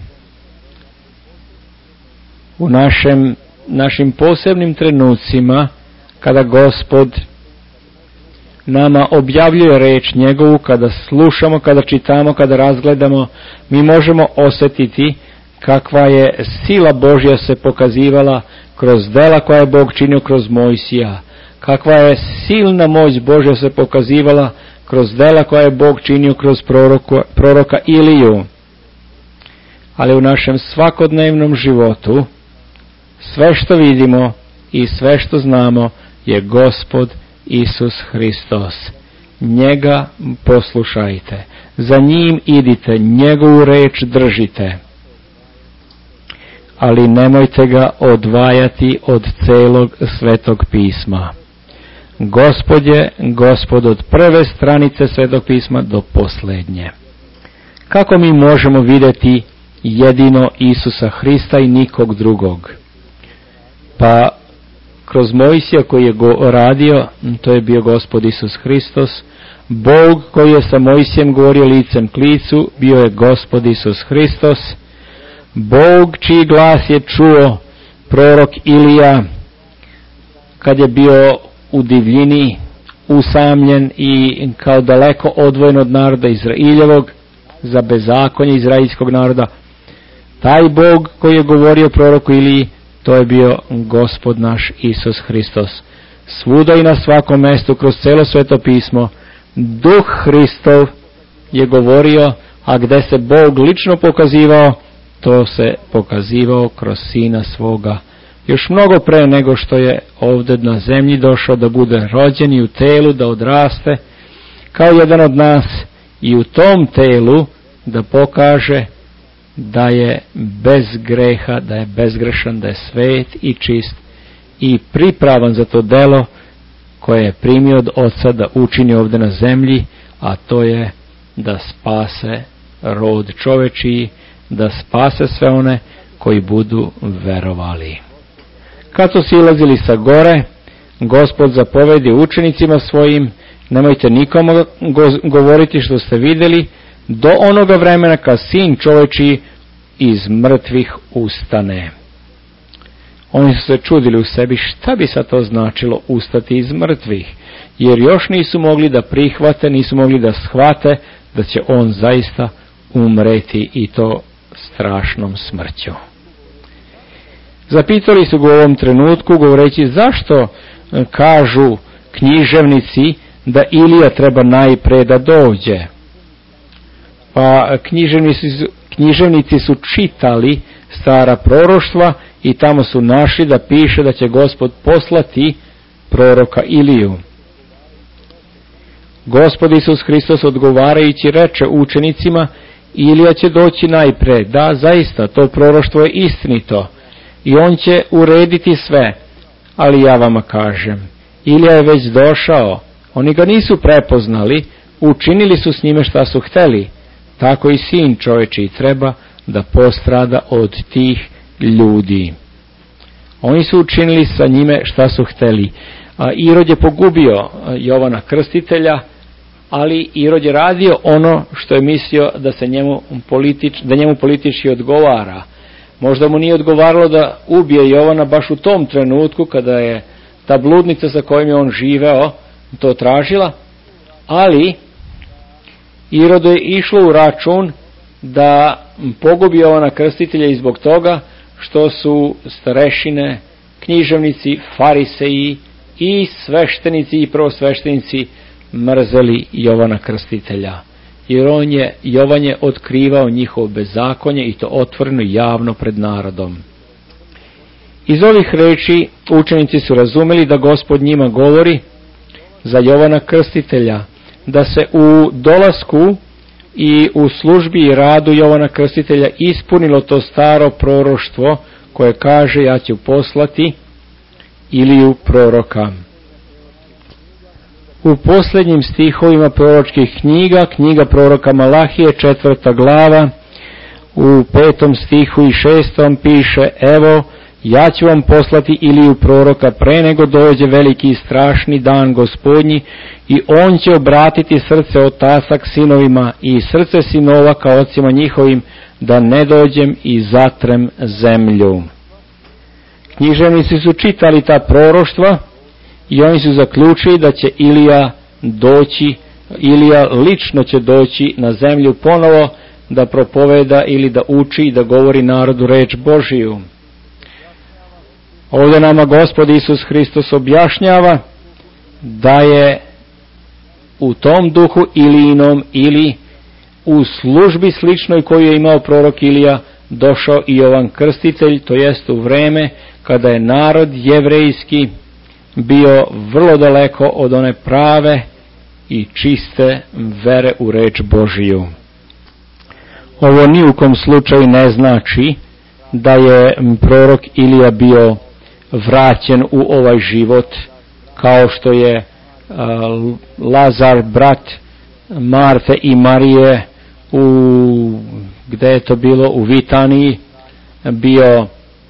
U našem, našim posebnim trenucima, kada Gospod nama objavljuje reč njegovu, kada slušamo, kada čitamo, kada razgledamo, mi možemo osjetiti kakva je sila Božja se pokazivala kroz dela koja je Bog činio kroz Mojsija. Kakva je silna moć Božja se pokazivala kroz dela koja je Bog činio kroz proroka, proroka Iliju. Ali u našem svakodnevnom životu sve što vidimo i sve što znamo je Gospod Isus Hristos. Njega poslušajte, za njim idite, njegovu reč držite. Ali nemojte ga odvajati od celog Svetog pisma. Gospod je Gospod od prve stranice Svetog pisma do posljednje. Kako mi možemo vidjeti jedino Isusa Hrista i nikog drugog? Pa kroz Mojsija koji je go radio, to je bio Gospod Isus Hristos. Bog koji je sa Mojsijem govorio licem k licu, bio je Gospod Isus Hristos. Bog čiji glas je čuo prorok Ilija kad je bio u divljini, usamljen i kao daleko odvojen od naroda Izraeljevog za bezakonje izraelskog naroda. Taj Bog koji je govorio proroku Iliji, to je bio Gospod naš Isus Hristos. Svuda i na svakom mjestu kroz celo Sveto pismo Duh Hristov je govorio, a gdje se Bog lično pokazivao, to se pokazivao kroz Sina svoga. Još mnogo pre nego što je ovdje na zemlji došao da bude rođen i u telu, da odraste kao jedan od nas i u tom telu da pokaže da je bez greha, da je bezgrešan, da je svet i čist i pripravan za to delo koje je primio od Oca da učini ovdje na zemlji, a to je da spase rod čovečiji, da spase sve one koji budu verovali. Kad su silazili sa gore, Gospod zapovedi učenicima svojim, nemojte nikomu govoriti što ste vidjeli, do onoga vremena kad sin čovječiji iz mrtvih ustane. Oni su se čudili u sebi šta bi sad to značilo ustati iz mrtvih, jer još nisu mogli da prihvate, nisu mogli da shvate da će on zaista umreti i to strašnom smrću. Zapitali su ga u ovom trenutku govoreći zašto kažu književnici da Ilija treba najpre da dođe. Pa književnici, književnici su čitali stara proroštva i tamo su našli da piše da će Gospod poslati proroka Iliju. Gospod Isus Hristos odgovarajući reče učenicima, Ilija će doći najpre. Da, zaista, to proroštvo je istinito i on će urediti sve. Ali ja vama kažem, Ilija je već došao, oni ga nisu prepoznali, učinili su s njime šta su hteli. Tako i sin čovječiji treba da postrada od tih ljudi. Oni su učinili sa njime šta su hteli. Irod je pogubio Jovana Krstitelja, ali Irod je radio ono što je mislio da se njemu politič, da njemu politički odgovara. Možda mu nije odgovaralo da ubije Jovana baš u tom trenutku kada je ta bludnica sa kojom je on živeo to tražila, ali Irodu je išlo u račun da pogubi Jovana Krstitelja i zbog toga što su starešine, književnici, fariseji i sveštenici i prvosveštenici mrzeli Jovana Krstitelja. Jer on je, Jovan je otkrivao njihovo bezakonje i to otvoreno i javno pred narodom. Iz ovih reči učenici su razumeli da Gospod njima govori za Jovana Krstitelja, da se u dolasku i u službi i radu Jovana Krstitelja ispunilo to staro proroštvo koje kaže ja ću poslati Iliju proroka. U posljednjim stihovima proročkih knjiga, knjiga proroka Malahije, četvrta glava, u petom stihu i šestom piše, evo, ja ću vam poslati Iliju proroka pre nego dođe veliki i strašni dan Gospodnji i on će obratiti srce otaca k sinovima i srce sinova ka ocima njihovim, da ne dođem i zatrem zemlju. Književnici su čitali ta proroštva i oni su zaključili da će Ilija doći, Ilija lično će doći na zemlju ponovo da propoveda ili da uči i da govori narodu reč Božiju. Ovdje nama Gospod Isus Hristos objašnjava da je u tom duhu Ilijinom ili u službi sličnoj koju je imao prorok Ilija došao i Jovan Krstitelj, to jest u vreme kada je narod jevrejski bio vrlo daleko od one prave i čiste vere u reč Božiju. Ovo ni u kom slučaju ne znači da je prorok Ilija bio vraćen u ovaj život kao što je uh, Lazar, brat Marte i Marije, u, gde je to bilo, u Vitaniji, bio uh,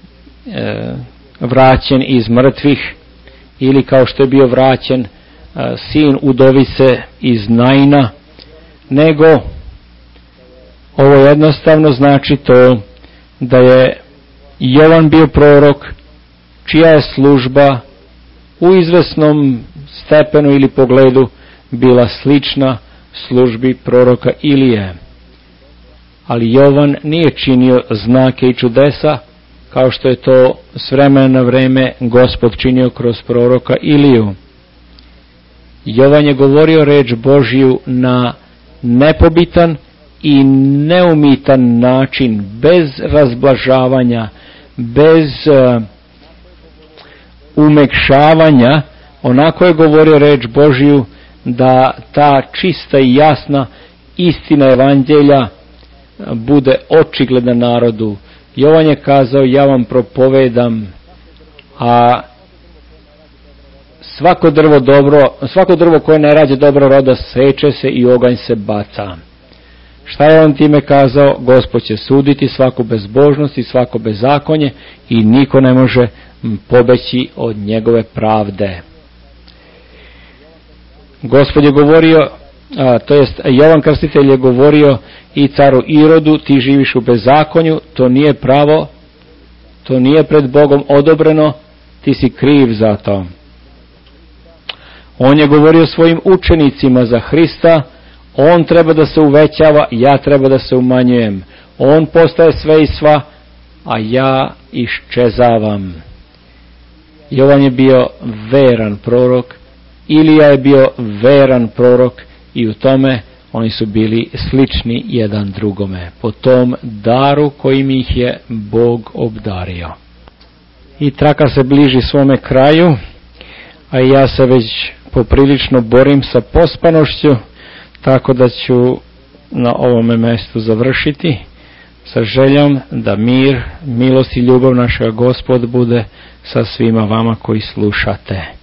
vraćen iz mrtvih, ili kao što je bio vraćen uh, sin udovice iz Naina, nego ovo jednostavno znači to da je Jovan bio prorok čija je služba u izvesnom stepenu ili pogledu bila slična službi proroka Ilije. Ali Jovan nije činio znake i čudesa kao što je to s vremena na vreme Gospod činio kroz proroka Iliju. Jovan je govorio reč Božiju na nepobitan i neumitan način, bez razblažavanja, bez uh, umekšavanja. Onako je govorio reč Božiju da ta čista i jasna istina evanđelja bude očigledna narodu. Jovan je kazao, ja vam propovedam, a svako drvo dobro, svako drvo koje ne rađe dobro roda seče se i oganj se baca. Šta je on time kazao? Gospod će suditi svaku bezbožnost i svako bezakonje i niko ne može pobeći od njegove pravde. Gospod je govorio a, to jest Jovan Krstitelj je govorio i caru Irodu, ti živiš u bezakonju, to nije pravo, to nije pred Bogom odobreno, ti si kriv za to. On je govorio svojim učenicima za Hrista, on treba da se uvećava, ja treba da se umanjujem. On postaje sve i sva, a ja iščezavam. Jovan je bio veran prorok, Ilija je bio veran prorok i u tome oni su bili slični jedan drugome, po tom daru kojim ih je Bog obdario. I traka se bliži svome kraju, a ja se već poprilično borim sa pospanošću, tako da ću na ovome mjestu završiti sa željom da mir, milost i ljubav našega Gospod bude sa svima vama koji slušate.